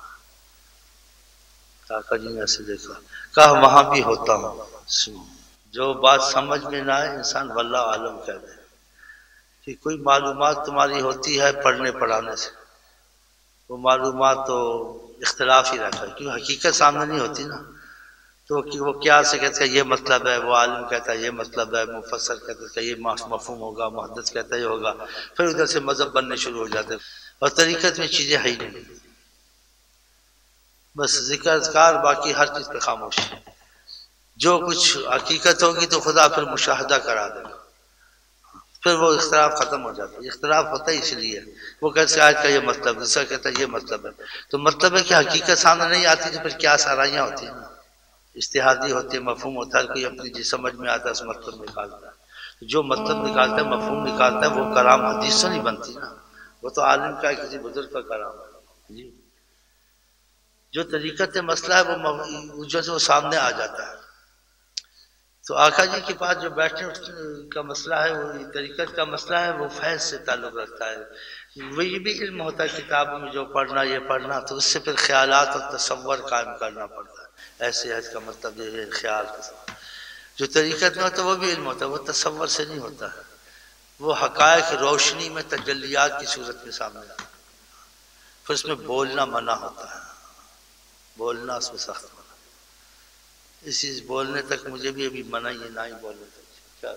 Speaker 1: کاکا جی نے ایسے دیکھا، کہا وہاں بھی ہوتا ہوں، جو بات سمجھ میں نہ آئے انسان واللہ عالم کہہ دے، کہ کوئی معلومات تمہاری ہوتی ہے پڑھنے پڑھانے سے، وہ معلومات تو اختلاف ہی رہتا ہے، کیوں حقیقت سامنے نہیں ہوتی نا، تو وہ کیا سے کہتے ہیں یہ مطلب ہے، وہ عالم کہتا ہے یہ مطلب ہے، مفسر کہتا ہے یہ مفہوم ہوگا، محدث کہتا ہے یہ ہوگا، پھر ادھر سے مذہب بننے شروع ہو جاتے ہیں، اور طریقت میں چیزیں ہے ہی نہیں، بس ذکر اذکار، باقی ہر چیز پہ خاموش، جو کچھ حقیقت ہوگی تو خدا پھر مشاہدہ کرا دے گا، پھر وہ اختلاف ختم ہو جاتا ہے، اختلاف ہوتا ہے اس لیے، وہ کہتے ہیں آج کا یہ مطلب، دوسرا کہتا ہے یہ مطلب ہے، تو مطلب ہے کہ حقیقت سامنے نہیں آتی تو پھر کیا سارائیاں ہوتی ہیں، اجتہادی ہوتے ہیں، مفہوم ہوتا ہے، کوئی اپنی جس سمجھ میں آتا ہے اس مطلب نکالتا ہے، جو مطلب نکالتا ہے مفہوم نکالتا ہے وہ کلام حدیث سے نہیں بنتی نا، وہ تو عالم کا ہے، کسی بزرگ کا کلام ہے جی، جو طریقت مسئلہ ہے وہ جو وہ سامنے آ جاتا ہے، تو آقا جی کے پاس جو بیٹھنے کا مسئلہ ہے، وہ طریقت کا مسئلہ ہے، وہ فیض سے تعلق رکھتا ہے، وہ یہ بھی علم ہوتا ہے کتابوں میں جو پڑھنا یہ پڑھنا، تو اس سے پھر خیالات اور تصور قائم کرنا پڑتا ہے، ایسے حج کا مطلب یہ ہے خیال کا سوال، جو طریقت میں ہوتا ہے وہ بھی علم ہوتا ہے، وہ تصور سے نہیں ہوتا ہے، وہ حقائق روشنی میں تجلیات کی صورت میں سامنے آتا ہے، پھر اس میں بولنا منع ہوتا ہے، بولنا اس میں سخت منع، اسی بولنے تک مجھے بھی ابھی منع ہی ہے، نہ ہی بولنے تک، کیا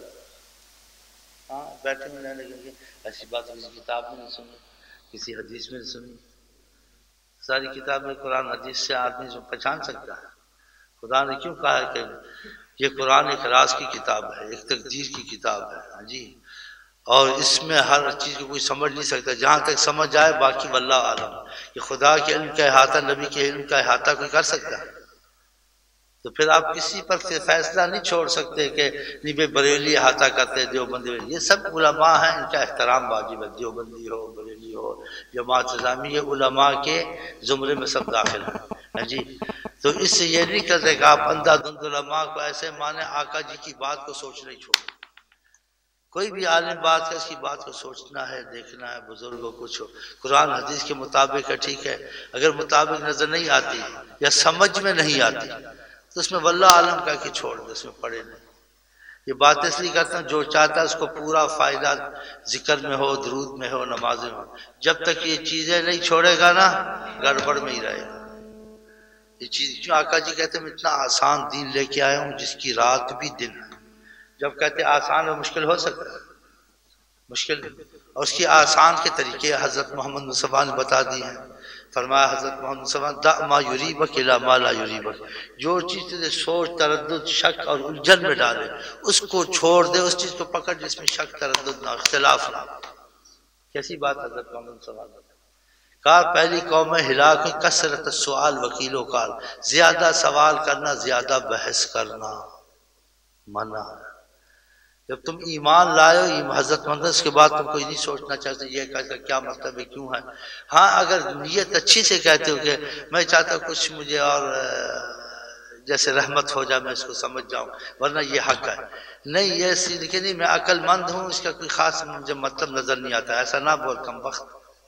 Speaker 1: ہاں بیٹھے میں نہیں لگیں گے، ایسی بات کسی کتاب میں نہیں سنی، کسی حدیث میں نہیں سنی، ساری کتاب میں قرآن حدیث سے آدمی جو پہچان سکتا ہے، خدا نے کیوں کہا ہے کہ یہ قرآن ایک راز کی کتاب ہے، ایک تقدیر کی کتاب ہے، ہاں جی، اور اس میں ہر چیز کو کوئی سمجھ نہیں سکتا، جہاں تک سمجھ آئے باقی واللہ عالم، کہ خدا کے علم کا احاطہ، نبی کے علم کا احاطہ کوئی کر سکتا ہے، تو پھر آپ کسی پر فیصلہ نہیں چھوڑ سکتے کہ نہیں بریلی احاطہ کرتے، دیوبندی، یہ سب علماء ہیں، ان کا احترام واجب ہے، دیوبندی ہو، بریلی ہو، جماعت اسلامی، یہ علماء کے زمرے میں سب داخل ہیں جی، تو اس سے یہ نہیں کرتے کہ آپ اندھا دھند علماء کو ایسے مانے، آقا جی کی بات کو سوچنا ہی چھوڑو، کوئی بھی عالم بات ہے اس کی بات کو سوچنا ہے، دیکھنا ہے، بزرگوں کو قرآن حدیث کے مطابق ہے ٹھیک ہے، اگر مطابق نظر نہیں آتی یا سمجھ میں نہیں آتی تو اس میں واللہ عالم کہہ کے چھوڑ دے، اس میں پڑے نہیں، یہ بات اس لیے کرتا ہوں جو چاہتا ہے اس کو پورا فائدہ ذکر میں ہو، درود میں ہو، نماز میں ہو، جب تک یہ چیزیں نہیں چھوڑے گا نا گڑبڑ میں ہی رہے گا، یہ چیز کیوں آقا جی کہتے ہیں میں اتنا آسان دین لے کے آیا ہوں جس کی رات بھی دن ہے، جب کہتے ہیں آسان اور مشکل ہو سکتا ہے، مشکل، اور اس کی آسان کے طریقے حضرت محمد مصطفیٰ نے بتا دی ہیں، فرمایا حضرت محمد مصطفیٰ دع ما یریبک الی ما لا یریبک، جو چیز تجھے سوچ تردد شک اور الجھن میں ڈالے اس کو چھوڑ دے، اس چیز کو پکڑ جس میں شک تردد نہ، اختلاف نہ، کیسی بات حضرت محمد مصطفیٰ نے کہا، پہلی قوم ہلاک کثرت السؤال وکیل و کال، زیادہ سوال کرنا، زیادہ بحث کرنا منع ہے، جب تم ایمان لائے ہو حضرت محمد اس کے بعد تم کوئی نہیں سوچنا چاہتے یہ کہتا کیا مطلب ہے کیوں ہے، ہاں اگر نیت اچھی سے کہتے ہو کہ میں چاہتا ہوں کچھ مجھے اور جیسے رحمت ہو جائے میں اس کو سمجھ جاؤں ورنہ یہ حق ہے، نہیں یہ سیدھ کہ نہیں میں عقل مند ہوں اس کا کوئی خاص مجھے مطلب نظر نہیں آتا، ایسا نہ بول کم وقت،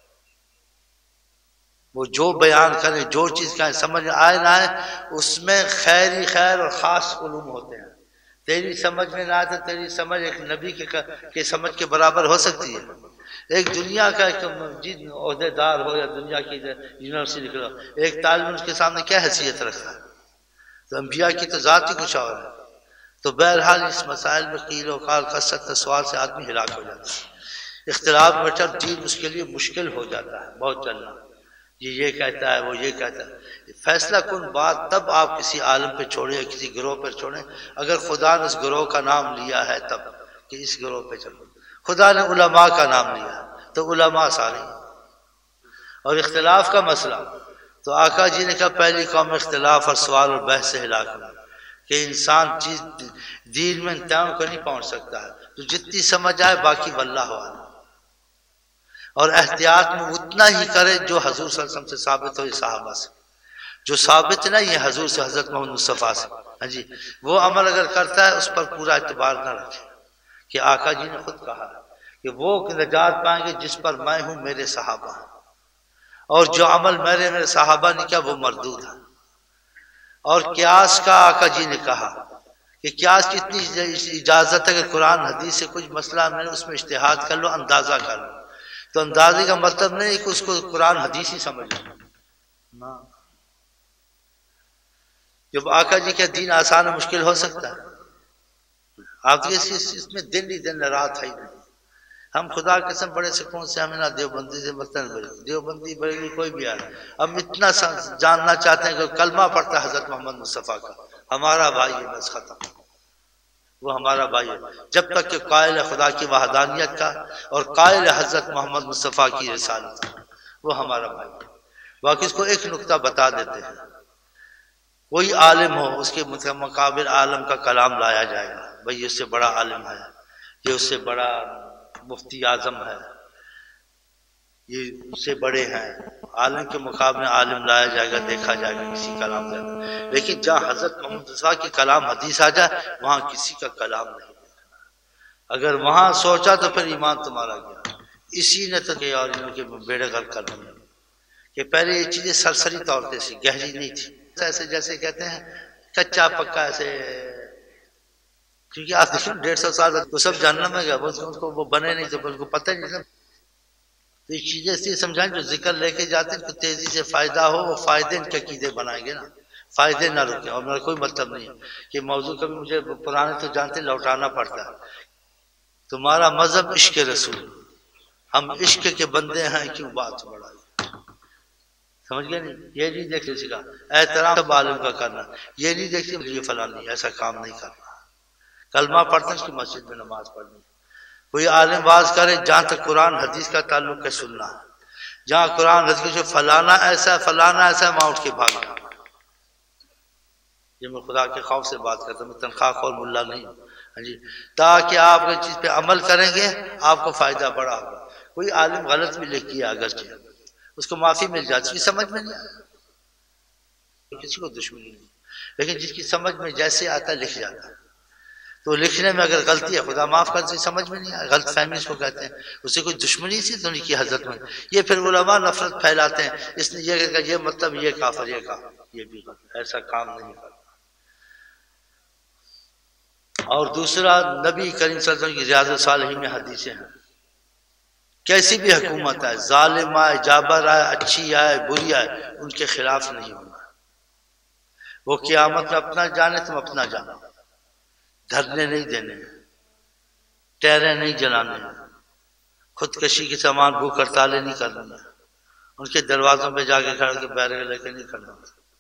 Speaker 1: وہ جو بیان کریں جو چیز کہیں سمجھ آئے نہ آئے اس میں خیر ہی خیر اور خاص علوم ہوتے ہیں، تیری سمجھ میں نہ آتے، تیری سمجھ ایک نبی کے سمجھ کے برابر ہو سکتی ہے، ایک دنیا کا ایک عہدے دار ہو یا دنیا کی یونیورسٹی نکلا ایک طالب اس کے سامنے کیا حیثیت رکھتا ہے، تو انبیاء کی تو ذات ہی کچھ اور ہے، تو بہرحال اس مسائل میں قیل و قال کثرت سوال سے آدمی ہلاک ہو جاتا ہے، اختلاف میں چل دین اس کے لیے مشکل ہو جاتا ہے بہت چلنا، یہ کہتا ہے وہ یہ کہتا ہے، فیصلہ کن بات تب آپ کسی عالم پہ چھوڑیں یا کسی گروہ پہ چھوڑیں اگر خدا نے اس گروہ کا نام لیا ہے تب کہ اس گروہ پہ چلو، خدا نے علماء کا نام لیا، تو علماء سارے. اور اختلاف کا مسئلہ تو آقا جی نے کہا پہلی قوم اختلاف اور سوال اور بحث سے ہلاک ہوئی کہ انسان چیز دین میں انتہاؤں کو نہیں پہنچ سکتا ہے. تو جتنی سمجھ آئے باقی واللہ اعلم، اور احتیاط میں اتنا ہی کرے جو حضور صلی اللہ علیہ وسلم سے ثابت ہو، یہ صحابہ سے جو ثابت نہیں ہے حضور سے، حضرت محمد مصطفیٰ سے. ہاں جی، وہ عمل اگر کرتا ہے اس پر پورا اعتبار نہ رکھے کہ آقا جی نے خود کہا کہ وہ نجات پائیں گے جس پر میں ہوں میرے صحابہ ہیں، اور جو عمل میرے صحابہ نے کیا وہ مردود ہے. اور قیاس کا آقا جی نے کہا کہ قیاس کی اتنی اجازت ہے کہ قرآن حدیث سے کچھ مسئلہ میں نے اس میں اجتہاد کر لو، اندازہ کر لو. تو اندازے کا مطلب نہیں کہ اس کو قرآن حدیث ہی سمجھ لو. جب آقا جی کا دین آسان و مشکل ہو سکتا ہے؟ آپ اس میں دن ہی دن رات ہے ہی نہیں. ہم خدا قسم بڑے سکون سے ہمیں نہ دیوبندی سے مطلب دیوبندی بریلوی کوئی بھی آ رہا ہے، ہم اتنا جاننا چاہتے ہیں کہ کلمہ پڑھتا ہے حضرت محمد مصطفیٰ کا، ہمارا بھائی ہے، بس ختم، وہ ہمارا بھائی ہے. جب تک کہ قائل ہے خدا کی وحدانیت کا اور قائل ہے حضرت محمد مصطفیٰ کی رسالت کا، وہ ہمارا بھائی ہے. باقی اس کو ایک نقطہ بتا دیتے ہیں، کوئی عالم ہو اس کے مقابل عالم کا کلام لایا جائے گا، بھئی اس سے بڑا عالم ہے، یہ اس سے بڑا مفتی اعظم ہے، یہ اس سے بڑے ہیں، عالم کے مقابلے عالم لایا جائے گا، دیکھا جائے گا کسی کلام سے. لیکن جہاں حضرت محمد صلی اللہ علیہ وسلم کی کلام حدیث آ جائے وہاں کسی کا کلام نہیں دیکھنا. اگر وہاں سوچا تو پھر ایمان تمہارا گیا. اسی نے تو کہ اور ان کے بیڑے غرق کر دیا کہ پہلے یہ چیزیں سرسری طور پہ سی، گہری نہیں تھی، ایسے جیسے کہتے ہیں کچا پکا ایسے. کیونکہ آپ دیکھیں 150 سال وہ سب جہنم میں گیا، ان کو وہ بنے نہیں تو ان کو پتہ ہی نہیں تھا. تو یہ چیزیں اس لیے سمجھائیں جو ذکر لے کے جاتے ہیں کہ تیزی سے فائدہ ہو، وہ فائدے ان کے عقیدے بنائیں گے نا، فائدے نہ رکیں. اور میرا کوئی مطلب نہیں ہے کہ موضوع کبھی مجھے پرانے تو جانتے لوٹانا پڑتا ہے. تمہارا مذہب عشق رسول، ہم عشق کے بندے ہیں، کیوں بات بڑھائی؟ سمجھ گئے نہیں؟ یہ نہیں دیکھ لیجیے گا احترام سب عالم کا کرنا، یہ نہیں دیکھتے یہ فلاں نہیں، ایسا کام نہیں کرنا. کلمہ پڑھتے اس کی مسجد میں نماز پڑھنی. کوئی عالم باز کرے جہاں تک قرآن حدیث کا تعلق ہے سننا، جہاں قرآن حدیث سے فلانا ایسا فلانا ایسا وہاں اٹھ کے بھاگنا. یہ میں خدا کے خوف سے بات کرتا ہوں، میں تنخواہ خور ملا نہیں ہوں. ہاں جی، تاکہ آپ اس چیز پہ عمل کریں گے آپ کو فائدہ بڑا ہوگا. کوئی عالم غلط بھی لکھ کیا اگرچہ اس کو معافی مل جاتی، اس کی سمجھ میں نہیں آیا، کسی کو دشمنی نہیں، لیکن جس کی سمجھ میں جیسے آتا ہے لکھ جاتا ہے. تو لکھنے میں اگر غلطی ہے خدا معاف کر دے، سمجھ میں نہیں آیا، غلط فہمی اس کو کہتے ہیں. اسے کوئی دشمنی سی تو نہیں کی حضرت میں. یہ پھر علماء نفرت پھیلاتے ہیں، اس نے یہ کہا یہ مطلب یہ کافر، یہ کافر، یہ بھی ایسا کام نہیں کرتا. اور دوسرا نبی کریم صلی اللہ علیہ وسلم کی ریاض الصالحین میں حدیثیں ہیں، کیسی بھی حکومت آئے، ظالم آئے، جابر آئے، اچھی آئے، بری آئے، ان کے خلاف نہیں ہونا. وہ قیامت میں اپنا جانے تم اپنا جانا، دھرنے نہیں دینے، ٹیرے نہیں جلانے، خودکشی کے سامان بھوک ہڑتالیں نہیں کرنا، ان کے دروازوں پہ جا کے کھڑ کے بیرے لے کے نہیں کھڑنا.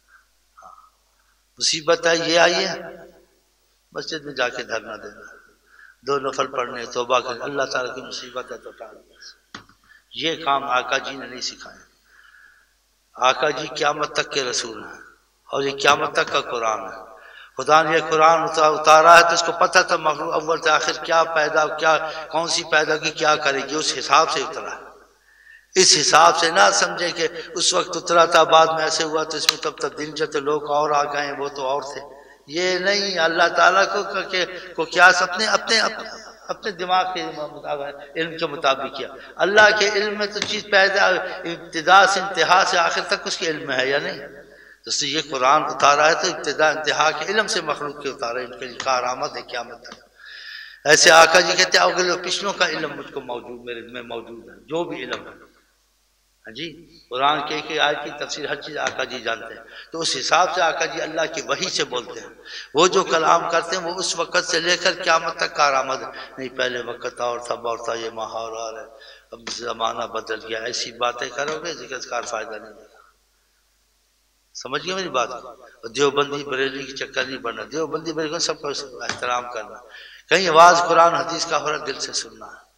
Speaker 1: مصیبت ہے یہ آئی ہے مسجد میں جا کے دھرنا دینا، 2 نفل پڑھنے، توبہ کرنے، اللہ تعالیٰ کی مصیبت ہے تو ٹال. یہ کام آقا جی نے نہیں سکھائے. آقا جی قیامت تک کے رسول ہیں اور یہ قیامت تک کا قرآن ہے. خدا نے یہ قرآن اتارا ہے تو اس کو پتہ تھا مخلوق اول سے آخر کیا پیدا، کیا کون سی پیدا کی کیا کرے گی، اس حساب سے اترا ہے. اس حساب سے نہ سمجھے کہ اس وقت اترا تھا بعد میں ایسے ہوا تو اس میں تب تبدیل جاتے لوگ اور آ گئے وہ تو اور تھے. یہ نہیں، اللہ تعالیٰ کو کیا اپنے دماغ کے مطابق علم کے مطابق کیا. اللہ کے علم میں تو چیز پیدا ابتدا سے انتہا سے آخر تک اس کے علم میں ہے یا نہیں. تو اس سے یہ قرآن اتارا ہے تو ابتدا انتہا کے علم سے مخلوق کے اتارا ہے، ان کے لیے کارآمد ہے قیامت تک. ایسے آقا جی کہتے ہیں اگلے پچھلوں کا علم مجھ کو موجود، میرے میں موجود ہے، جو بھی علم ہے. ہاں جی، قرآن کے ایک آیت کی تفسیر ہر چیز آقا جی جانتے ہیں. تو اس حساب سے آقا جی اللہ کی وحی سے بولتے ہیں. وہ جو کلام کرتے ہیں وہ اس وقت سے لے کر قیامت تک کارآمد ہے. نہیں پہلے وقت اور تھا یہ ماحول اور ہے، اب زمانہ بدل گیا، ایسی باتیں کرو گے ذکر کار فائدہ نہیں دے گا. سمجھ گئے میری بات کو؟ دیوبندی بریلی کی چکر نہیں بننا، دیوبندی بریلی سب کو احترام کرنا. کہیں آواز قرآن حدیث کا ہو رہا دل سے سننا ہے.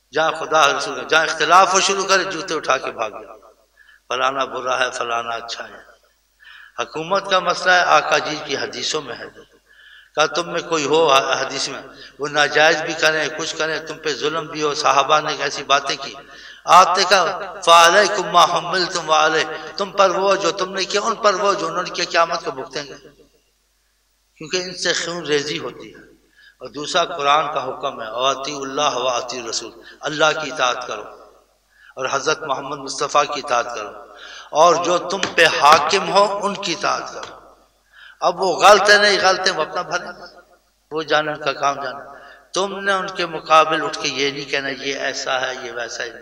Speaker 1: جہاں خدا رسول جہاں اختلاف ہو شروع کرے جوتے اٹھا کے بھاگ جائے، فلانا برا ہے فلانا اچھا ہے۔ حکومت کا مسئلہ ہے، آقا جی کی حدیثوں میں ہے، کہا تم میں کوئی ہو حدیث میں وہ ناجائز بھی کریں کچھ کریں، تم پہ ظلم بھی ہو، صحابہ نے ایسی باتیں کی، آپ نے کہا فَعَلَيْكُمْ مَا حُمِّلْتُمْ وَعَلَيْهِ، تم پر وہ جو تم نے کیا ان پر وہ جو انہوں نے کیا، قیامت کو بھگتیں گے، کیونکہ ان سے خون ریزی ہوتی ہے۔ اور دوسرا قرآن کا حکم ہے وَأَطِیعُوا اللَّهَ وَأَطِیعُوا الرَّسُولَ، اللہ کی اطاعت کرو اور حضرت محمد مصطفیٰ کی اطاعت کرو، اور جو تم پہ حاکم ہو ان کی اطاعت کرو۔ اب وہ غلط ہے نہیں غلط ہے وہ اپنا بھریں، وہ جانے ان کا کام جانے، تم نے ان کے مقابل اٹھ کے یہ نہیں کہنا یہ ایسا ہے یہ ویسا ہے۔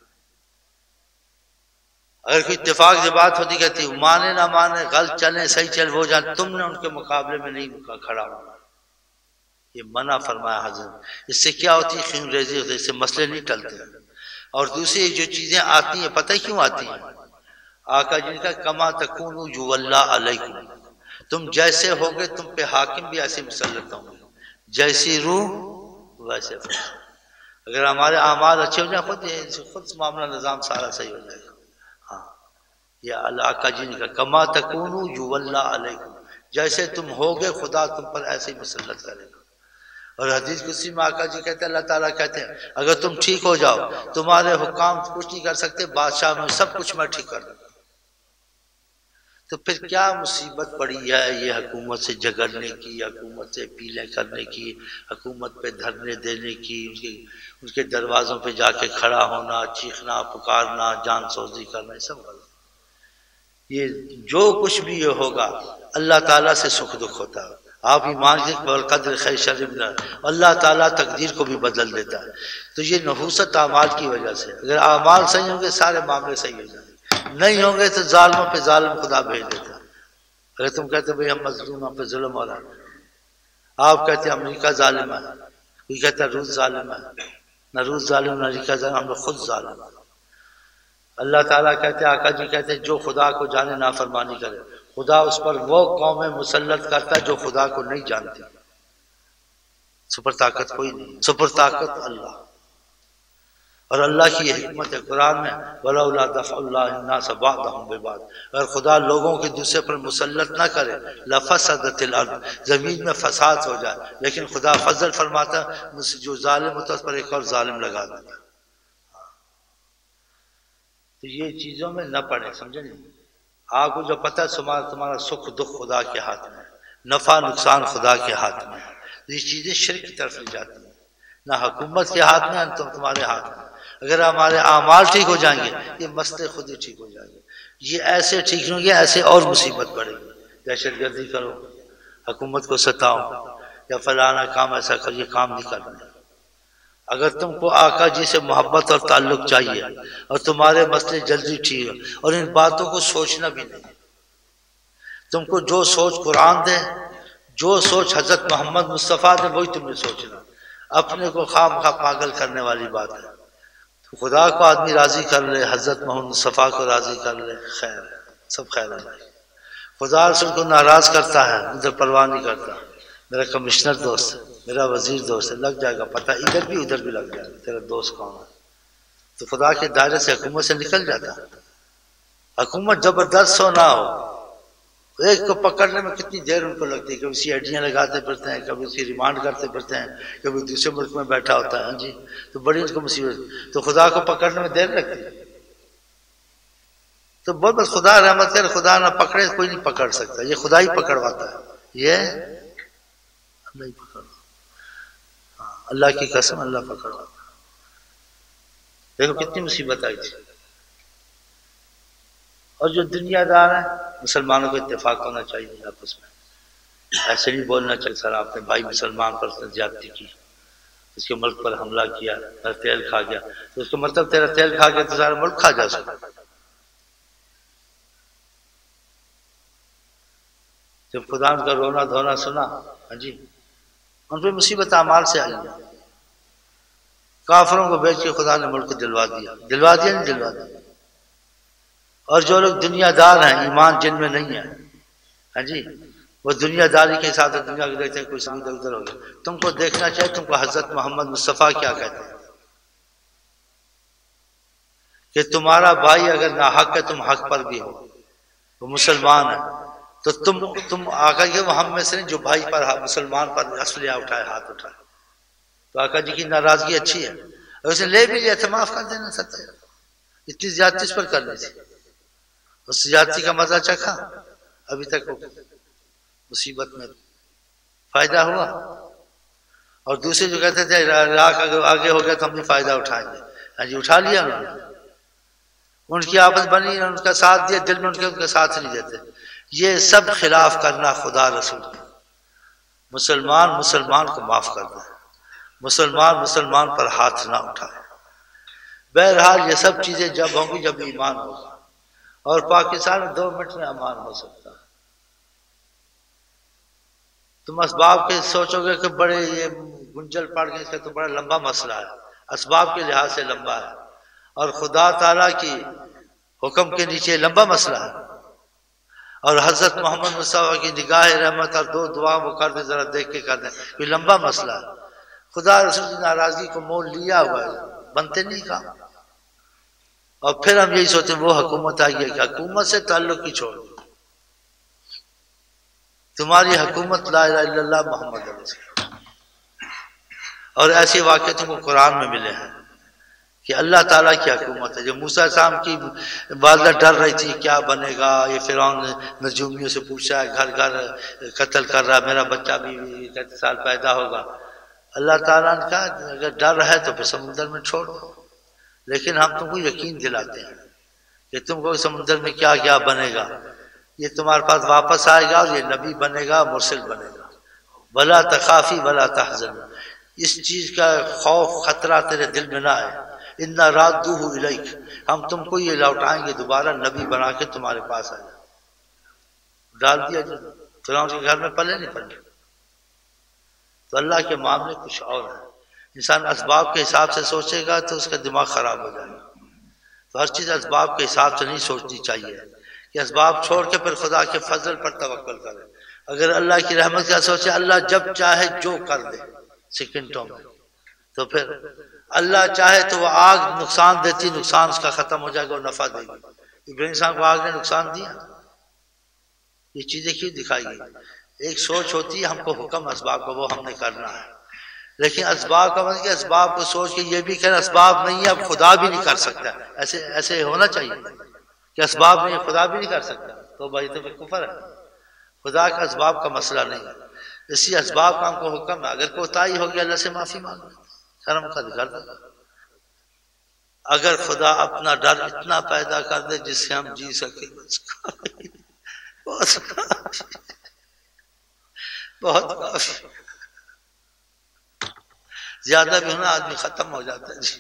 Speaker 1: اگر کوئی اتفاق سے بات ہوتی کہتی مانے نہ مانے غلط چلیں صحیح چل وہ جان، تم نے ان کے مقابلے میں نہیں کھڑا ہونا، یہ منع فرمایا حضرت۔ اس سے کیا ہوتی ہے خون ریزی ہوتی ہے، اس سے مسئلے نہیں ٹلتے۔ اور دوسری جو چیزیں آتی ہیں پتہ کیوں آتی ہیں، آقا جن کا کما تکونوا یولی علیکم، تم جیسے ہوگے تم پہ حاکم بھی ایسے مسلط ہوں گے، جیسی روح ویسے فر۔ اگر ہمارے اعمال اچھے ہو جائیں خود معاملہ نظام سارا صحیح ہو جائے گا۔ ہاں یہ آقا جی نے کہا کما تکونوا یولی علیکم، جیسے تم ہوگے خدا تم پر ایسے ہی مسلط کرے گا۔ اور حدیث قدسی میں آقا جی کہتے ہیں اللہ تعالیٰ کہتے ہیں اگر تم ٹھیک ہو جاؤ تمہارے حکام کچھ نہیں کر سکتے، بادشاہ میں سب کچھ میں ٹھیک کر دوں گا۔ تو پھر کیا مصیبت پڑی ہے یہ حکومت سے جھگڑنے کی، حکومت سے اپیلیں کرنے کی، حکومت پہ دھرنے دینے کی، ان کے دروازوں پہ جا کے کھڑا ہونا، چیخنا پکارنا، جان سوزی کرنا، یہ سب غلط۔ یہ جو کچھ بھی یہ ہوگا اللہ تعالیٰ سے سکھ دکھ ہوتا ہے، آپ ایمان کے قدر خیر شر اللہ تعالیٰ تقدیر کو بھی بدل دیتا ہے۔ تو یہ نحوست اعمال کی وجہ سے، اگر اعمال صحیح ہوں گے سارے معاملے صحیح ہو جائیں گے، نہیں ہوں گے تو ظالموں پہ ظالم خدا بھیج دیتا ہے۔ اگر تم کہتے بھئی ہم مظلوم ہم پہ ظلم ہو رہا ہے، آپ کہتے ہیں امریکہ ظالم ہے، کوئی کہتا ہے روس ظالم ہے، نہ روس ظالم نہ امریکہ ظالم، ہم لوگ خود ظالم ہیں۔ اللہ تعالیٰ کہتے ہیں آقا جی کہتے ہیں جو خدا کو جانے نافرمانی کرے خدا اس پر وہ قومیں مسلط کرتا ہے جو خدا کو نہیں جانتی۔ سپر طاقت کوئی نہیں، سپر طاقت اللہ، اور اللہ کی یہ حکمت ہے قرآن میں وَلَوْلَا دَفْعُ اللَّهِ النَّاسَ بَعْضَهُم بِبَعْضٍ، اگر خدا لوگوں کے دوسرے پر مسلط نہ کرے لَفَسَدَتِ الْأَرْضُ، زمین میں فساد ہو جائے، لیکن خدا فضل فرماتا ہے جو ظالم ہوتا ہے اس پر ایک اور ظالم لگا دیتا ہے۔ تو یہ چیزوں میں نہ پڑے، سمجھے نہیں؟ آپ کو جو پتہ ہے تمہارا سکھ دکھ خدا کے ہاتھ میں، نفع نقصان خدا کے ہاتھ میں، یہ چیزیں شرک کی طرف لے جاتی ہیں، نہ حکومت کے ہاتھ میں نہ تمہارے ہاتھ میں۔ اگر ہمارے اعمال ٹھیک ہو جائیں گے یہ مسئلے خود ہی ٹھیک ہو جائیں گے، یہ ایسے ٹھیک ہوں گے ایسے اور مصیبت پڑے گی، دہشت گردی کرو، حکومت کو ستاؤ یا فلانا کام ایسا کرو، یہ کام نہیں کرنا۔ اگر تم کو آقا جی سے محبت اور تعلق چاہیے اور تمہارے مسئلے جلدی ٹھیک ہو، اور ان باتوں کو سوچنا بھی نہیں، تم کو جو سوچ قرآن دے، جو سوچ حضرت محمد مصطفیٰ دے وہی تم نے سوچنا، اپنے کو خام خواہ پاگل کرنے والی بات ہے۔ تو خدا کو آدمی راضی کر لے، حضرت محمد مصطفیٰ کو راضی کر لے، خیر ہے، سب خیر ہے۔ خدا رسول کو ناراض کرتا ہے ادھر پرواہ نہیں کرتا، میرا کمشنر دوست ہے، میرا وزیر دوست ہے، لگ جائے گا پتہ ادھر بھی ادھر بھی لگ جائے گا تیرا دوست کون ہے، تو خدا کے دائرے سے حکومت سے نکل جاتا ہے۔ حکومت زبردست ہو نہ ہو، ایک کو پکڑنے میں کتنی دیر ان کو لگتی ہے، کبھی سی آئی ڈیاں لگاتے پھرتے ہیں، کبھی اس کی ریمانڈ کرتے پھرتے ہیں، کبھی دوسرے ملک میں بیٹھا ہوتا ہے، ہاں جی، تو بڑی ان کو مصیبت، تو خدا کو پکڑنے میں دیر لگتی ہے۔ تو بس خدا رحمت کر، خدا نہ پکڑے کوئی نہیں پکڑ سکتا، یہ خدا ہی پکڑواتا ہے، یہ اللہ ہی پکڑواتا ہے، ہاں اللہ کی قسم اللہ پکڑواتا ہے۔ دیکھو کتنی مصیبت آئی تھی۔ اور جو دنیا دار ہیں مسلمانوں کو اتفاق ہونا چاہیے آپس میں، ایسے نہیں بولنا چاہیے سر آپ نے بھائی مسلمان پر زیادتی کی، اس کے ملک پر حملہ کیا، میرا تیل کھا گیا، تو اس کا مطلب تیرا تیل کھا گیا تو سارا ملک کھا جا سکتا۔ جب خدا ان کا رونا دھونا سنا، ہاں جی، ان پہ مصیبت اعمال سے آئی، کافروں کو بیچ کے خدا نے ملک دلوا دیا، دلوا دیا نہیں دلوا دیا۔ اور جو لوگ دنیا دار ہیں ایمان جن میں نہیں ہے، ہاں جی، وہ دنیا داری کے ساتھ دنیا کو دیکھتے ہیں، کوئی ادھر ادھر ہو گیا۔ تم کو دیکھنا چاہیے تم کو حضرت محمد مصطفیٰ کیا کہتے ہیں، کہ تمہارا بھائی اگر ناحق ہے تم حق پر بھی ہو، وہ مسلمان ہے، تو تم آقا کہ وہ ہم میں سے نہیں جو بھائی پر مسلمان پر اسلحہ اٹھائے، ہاتھ اٹھائے. تو آقا جی کی ناراضگی اچھی ہے، اور اسے لے بھی لیا تو معاف کر دینا سکتا ہے. اتنی زیادتی اس پر کرنی تھی، اس زیادتی کا مزہ چکھا، ابھی تک مصیبت میں فائدہ ہوا. اور دوسرے جو کہتے تھے راہ آگے ہو گیا تو ہم بھی فائدہ اٹھائیں گے، ہاں جی اٹھا لیا انہوں نے. ان کی آپس بنی، ان کا ساتھ دیا، دل میں ان کے ساتھ نہیں دیتے. یہ سب خلاف کرنا خدا رسول. مسلمان مسلمان کو معاف کر دے، مسلمان مسلمان پر ہاتھ نہ اٹھائے. بہرحال یہ سب چیزیں جب ہوں گی جب ایمان ہوگا، اور پاکستان 2 منٹ میں امان ہو سکتا ہے. تم اسباب کے سوچو گے کہ بڑے یہ گنجل پڑ گئے، اس کا تو بڑا لمبا مسئلہ ہے، اسباب کے لحاظ سے لمبا ہے، اور خدا تعالیٰ کی حکم کے نیچے لمبا مسئلہ ہے. اور حضرت محمد مصطفیٰ کی نگاہ رحمت اور 2 دعا وہ کر دیں، ذرا دیکھ کے کر دیں، یہ لمبا مسئلہ ہے. خدا رسول کی ناراضگی کو مول لیا ہوا ہے، بنتے نہیں کام. اور پھر ہم یہی سوچتے ہیں وہ حکومت آئی ہے کہ حکومت سے تعلق ہی چھوڑ دو. تمہاری حکومت لا الہ الا اللہ محمد رسول. اور ایسے واقعے تم کو قرآن میں ملے ہیں کہ اللہ تعالیٰ کی حکومت ہے. جو موسیٰ السلام کی والدہ ڈر رہی تھی کیا بنے گا، یہ فرعون نجومیوں سے پوچھا ہے، گھر گھر قتل کر رہا، میرا بچہ بھی 33 سال پیدا ہوگا. اللہ تعالیٰ نے کہا اگر ڈر ہے تو پھر سمندر میں چھوڑ دو. لیکن ہم تم کو یقین دلاتے ہیں کہ تم کو سمندر میں کیا کیا بنے گا، یہ تمہارے پاس واپس آئے گا، اور یہ نبی بنے گا، مرسل بنے گا. ولا تخافی ولا تحزن، اس چیز کا خوف خطرہ تیرے دل میں نہ آئے. انا رادوہ الیک، ہم تم کو یہ لوٹائیں گے دوبارہ نبی بنا کے تمہارے پاس آئے. ڈال دیا جو فرعون کے گھر میں پلے نہیں پڑے. تو اللہ کے معاملے کچھ اور ہے. انسان اسباب کے حساب سے سوچے گا تو اس کا دماغ خراب ہو جائے گا. تو ہر چیز اسباب کے حساب سے نہیں سوچنی چاہیے کہ اسباب چھوڑ کے پھر خدا کے فضل پر توکل کرے. اگر اللہ کی رحمت کا سوچے اللہ جب چاہے جو کر دے سیکنڈوں میں، تو پھر اللہ چاہے تو وہ آگ نقصان دیتی، نقصان اس کا ختم ہو جائے گا اور نفع دے گی. ابراہیم صاحب کو آگ نے نقصان دیا، یہ چیزیں کیوں دکھائی گئی؟ ایک سوچ ہوتی ہے ہم کو حکم اسباب کو وہ ہم نے کرنا ہے، لیکن اسباب کا مطلب کہ اسباب کو سوچ کے یہ بھی کہنا اسباب نہیں ہے اب خدا بھی نہیں کر سکتا. ایسے ہونا چاہیے کہ اسباب نہیں خدا بھی نہیں کر سکتا، تو بھائی تو پھر کفر ہے. خدا کا اسباب کا مسئلہ نہیں ہے، اسی اسباب کا ہم کو حکم ہے. اگر کوتاہی ہوگی اللہ سے معافی مانگو، شرم کا کر دے. اگر خدا اپنا ڈر اتنا پیدا کر دے جس سے ہم جی سکیں بہت کافی. زیادہ بھی ہونا آدمی ختم ہو جاتا ہے جی.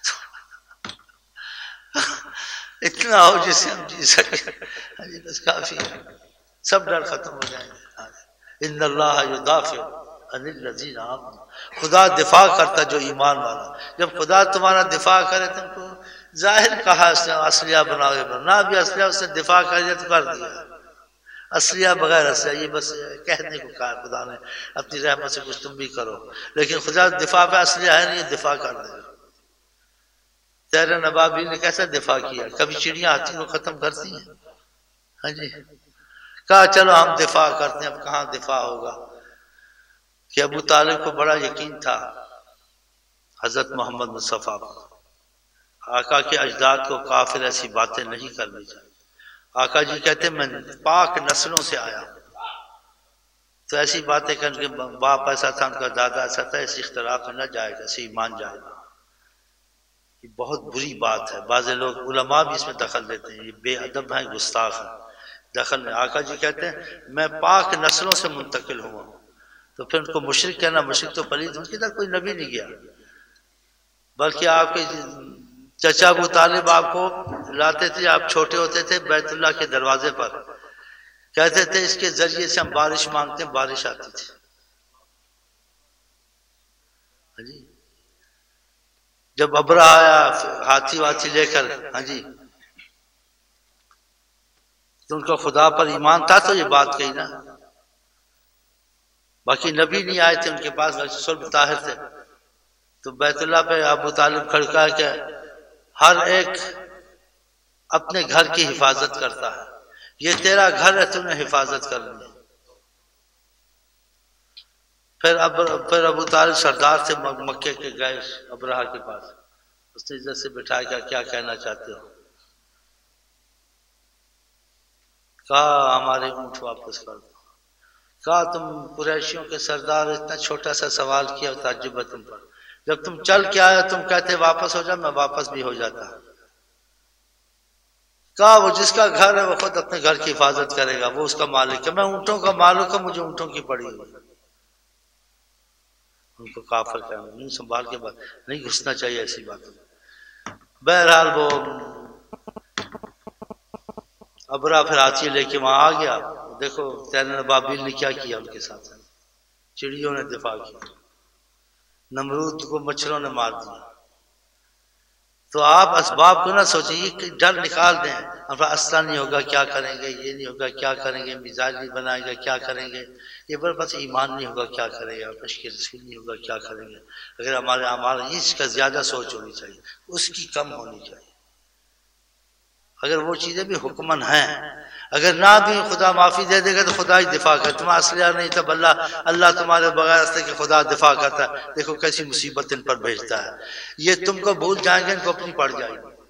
Speaker 1: اتنا ہو جس سے ہم جی سکیں بس کافی ہے، سب ڈر ختم ہو جائیں گے. ان اللہ یدافع عن الذین آمنوا، خدا دفاع کرتا جو ایمان والا. جب خدا تمہارا دفاع کرے تم کو ظاہر کہا اسلحہ بناؤ، نہ بھی اسلحہ اس سے دفاع کر دیا تو کر دیا. اسلحہ بغیر اسلحہ یہ بس کہنے کو کہا خدا نے اپنی رحمت سے کچھ تم بھی کرو، لیکن خدا دفاع پہ اسلحہ ہے نہیں، دفاع کر دے. تیرے نبابی نے کیسا دفاع کیا؟ کبھی چڑیاں ہاتھی کو ختم کرتی ہیں؟ ہاں جی، کہا چلو ہم دفاع کرتے ہیں. اب کہاں دفاع ہوگا کہ ابو طالب کو بڑا یقین تھا حضرت محمد مصطفیٰ آقا کے اجداد کو کافر ایسی باتیں نہیں کرنی چاہیے. آقا جی کہتے ہیں میں پاک نسلوں سے آیا ہوں، تو ایسی باتیں کہ ان کے باپ ایسا تھا، ان کا دادا ایسا تھا، اس اختلاف میں نہ جائے گا، اسے ایمان جائے گا. یہ بہت بری بات ہے. بعض لوگ علماء بھی اس میں دخل دیتے ہیں، یہ بے ادب ہیں، گستاخ ہیں، دخل میں. آقا جی کہتے ہیں میں پاک نسلوں سے منتقل ہوا ہوں. تو پھر ان کو مشرک کہنا، مشرک تو پلید، ان کی طرف کوئی نبی نہیں گیا، بلکہ آپ کے چچا ابو طالب آپ کو لاتے تھے، آپ چھوٹے ہوتے تھے بیت اللہ کے دروازے پر، کہتے تھے اس کے ذریعے سے ہم بارش مانگتے ہیں، بارش آتی تھی. ہاں جی، جب ابرہ آیا ہاتھی واتی لے کر، ہاں جی، تو ان کا خدا پر ایمان تھا تو یہ بات کہی نا. باقی نبی نہیں آئے تھے ان کے پاس، صلب طاہر تھے. تو بیت اللہ پہ ابو طالب کھڑکا کہ ہر ایک اپنے گھر کی حفاظت کرتا ہے، یہ تیرا گھر ہے، تم نے حفاظت کرنی ہے۔ پھر ابو طالب سردار سے مکے کے گئے ابرہہ کے پاس، اس نے عزت سے بٹھایا کہ کیا کہنا چاہتے ہو؟ کہا ہمارے اونٹ واپس کر دو۔ کہا تم قریشیوں کے سردار، اتنا چھوٹا سا سوال کیا، تعجب ہے تم پر، جب تم چل کے آئے تم کہتے واپس ہو جا، میں واپس بھی ہو جاتا۔ کہا وہ جس کا گھر ہے وہ خود اپنے گھر کی حفاظت کرے گا، وہ اس کا مالک ہے، میں اونٹوں کا مالک ہوں، مجھے اونٹوں کی پڑی ہوئی۔ ان کو کافر کہا، منہ سنبھال کے بات نہیں گھسنا چاہیے ایسی باتوں۔ بہرحال وہ ابرا پھر ہاتھی لے کے وہاں آ گیا۔ دیکھو طیر ابابیل نے کیا کیا ان کے ساتھ، چڑیوں نے دفاع کیا، نمرود کو مچھروں نے مار دیا۔ تو آپ اسباب کو نہ سوچیے کہ ڈر نکال دیں، اسلحہ نہیں ہوگا کیا کریں گے، یہ نہیں ہوگا کیا کریں گے، میزائل نہیں بنائے گا کیا کریں گے، یہ بس ایمان نہیں ہوگا کیا کریں گے، عشق رسول نہیں ہوگا کیا کریں گے۔ اگر ہمارا اس کا زیادہ سوچ ہونی چاہیے، اس کی کم ہونی چاہیے۔ اگر وہ چیزیں بھی حکمن ہیں، اگر نہ بھی خدا معافی دے دے گا تو خدا ہی دفاع کرتا، تمہارا اسلحہ نہیں تب اللہ تمہارے بغیر اسلحے کے خدا دفاع کرتا ہے۔ دیکھو کیسی مصیبت ان پر بھیجتا ہے، یہ تم کو بھول جائیں گے، ان کو اپنی پڑ جائے گی۔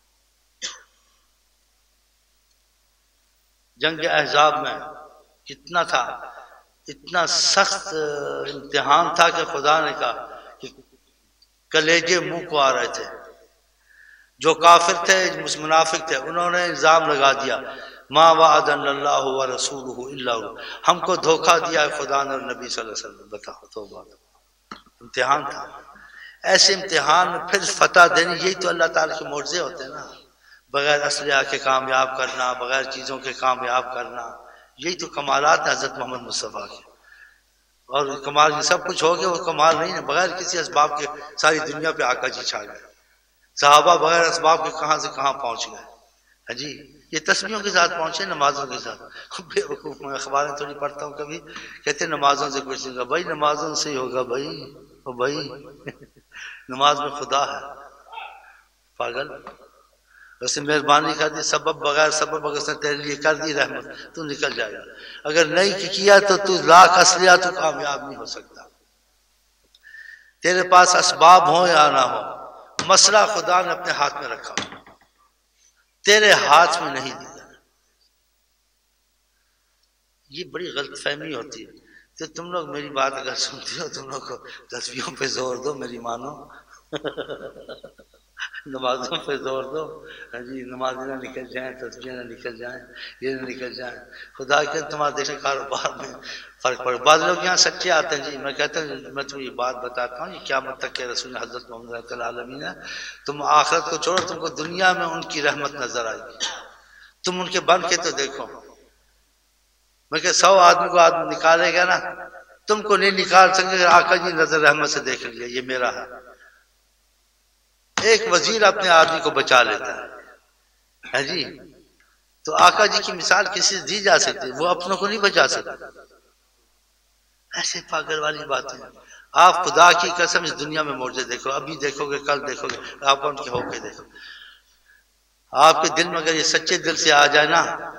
Speaker 1: جنگ احزاب میں کتنا تھا، اتنا سخت امتحان تھا کہ خدا نے کہا کہ کلیجے منہ کو آ رہے تھے۔ جو کافر تھے، منافق تھے، انہوں نے الزام لگا دیا، ما وعدنا اللہ ورسولہ الا هو، ہم کو دھوکہ دیا ہے خدا نے اور نبی صلی اللہ علیہ وسلم۔ بتاؤ توبہ، امتحان تھا۔ ایسے امتحان میں پھر فتح دینی، یہی تو اللہ تعالیٰ کے معجزے ہوتے ہیں نا، بغیر اسلحہ کے کامیاب کرنا، بغیر چیزوں کے کامیاب کرنا، یہی تو کمالات ہیں حضرت محمد مصطفیٰ کے۔ اور کمال سب کچھ ہو گیا، وہ کمال نہیں ہے، بغیر کسی اسباب کے ساری دنیا پہ آقا جی چھا گئے۔ صحابہ بغیر اسباب کے کہاں سے کہاں پہنچ گئے، ہاں جی، یہ تسبیحوں کے ساتھ پہنچے، نمازوں کے ساتھ۔ بے وقوف، میں اخباریں تھوڑی پڑھتا ہوں کبھی، کہتے ہیں نمازوں سے کچھ نہیں ہوگا، بھائی نمازوں سے ہی ہوگا بھائی، او بھائی نماز میں خدا ہے، پاگل۔ اس نے مہربانی کر دی، سبب بغیر سبب اگر اس نے تیرے لیے کر دی رحمت، تو نکل جائے گا، اگر نہیں کیا تو لاکھ اسلحہ تو کامیاب نہیں ہو سکتا۔ تیرے پاس اسباب ہوں یا نہ ہو، مسئلہ خدا نے اپنے ہاتھ میں رکھا، تیرے ہاتھ میں نہیں دیا۔ یہ بڑی غلط فہمی ہوتی ہے، تو تم لوگ میری بات اگر سنتے ہو، تم لوگ کو تسبیحوں پہ زور دو، میری مانو، نمازوں پہ زور دو، ہاں جی، نماز نہ نکل جائیں، تسبیح نہ نکل جائیں، یہ نہ نکل جائیں، خدا کے تمہارے دیکھنے کاروبار میں فرق پڑے۔ بعض لوگ یہاں سچے آتے ہیں، جی میں کہتا ہوں، میں تمہیں یہ بات بتاتا ہوں، یہ قیامت تک کے رسول حضرت محمد رحمۃ اللہ عالمین ہے، تم آخرت کو چھوڑو، تم کو دنیا میں ان کی رحمت نظر آئے گی، تم ان کے بن کے تو دیکھو۔ میں کہ 100 آدمی کو آدمی نکالے گا نا، تم کو نہیں نکال سکے، آقا جی نظر رحمت سے دیکھ لیا، یہ میرا ہے۔ ایک وزیر اپنے آدمی کو بچا لیتا ہے جی، تو آقا جی کی مثال کسی سے دی جا سکتی، وہ اپنوں کو نہیں بچا سکتے۔ ایسے پاگل والی باتیں، آپ خدا کی قسم اس دنیا میں معجزے دیکھو، ابھی دیکھو گے، کل دیکھو گے، آپ ان کے ہو کے دیکھو۔ آپ کے دل میں اگر یہ سچے دل سے آ جائے نا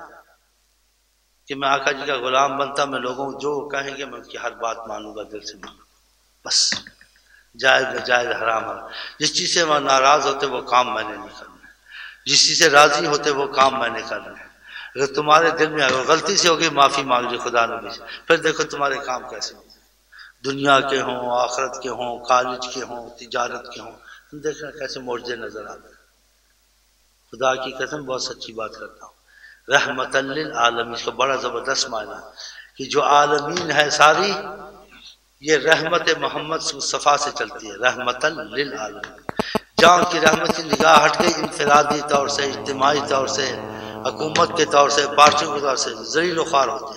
Speaker 1: کہ میں آقا جی کا غلام بنتا، میں لوگوں جو کہیں گے میں ان کی ہر بات مانوں گا، دل سے مانوں گا، بس جائز ناجائز حرام حرام، جس چیز سے وہ ناراض ہوتے وہ کام میں نے نہیں کرنا، جس چیز سے راضی ہوتے وہ کام میں نے کرنا ہے۔ اگر تمہارے دل میں اگر غلطی سے ہوگی، معافی مانگ لی خدا نبی سے، پھر دیکھو تمہارے کام کیسے ہوں، دنیا کے ہوں، آخرت کے ہوں، کالج کے ہوں، تجارت کے ہوں، تم دیکھنا کیسے معجزے نظر آتے ہیں۔ خدا کی قسم بہت سچی بات کرتا ہوں، رحمت للعالمین، اس کا بڑا زبردست معنی کہ جو عالمین ہے ساری، یہ رحمت محمد مصطفیٰ سے چلتی ہے، رحمت للعالمین۔ جہاں کی رحمت کی نگاہ ہٹ گئی، انفرادی طور سے، اجتماعی طور سے، حکومت کے طور سے، پارٹیوں کے طور سے ذلیل و خوار ہوتے ہیں۔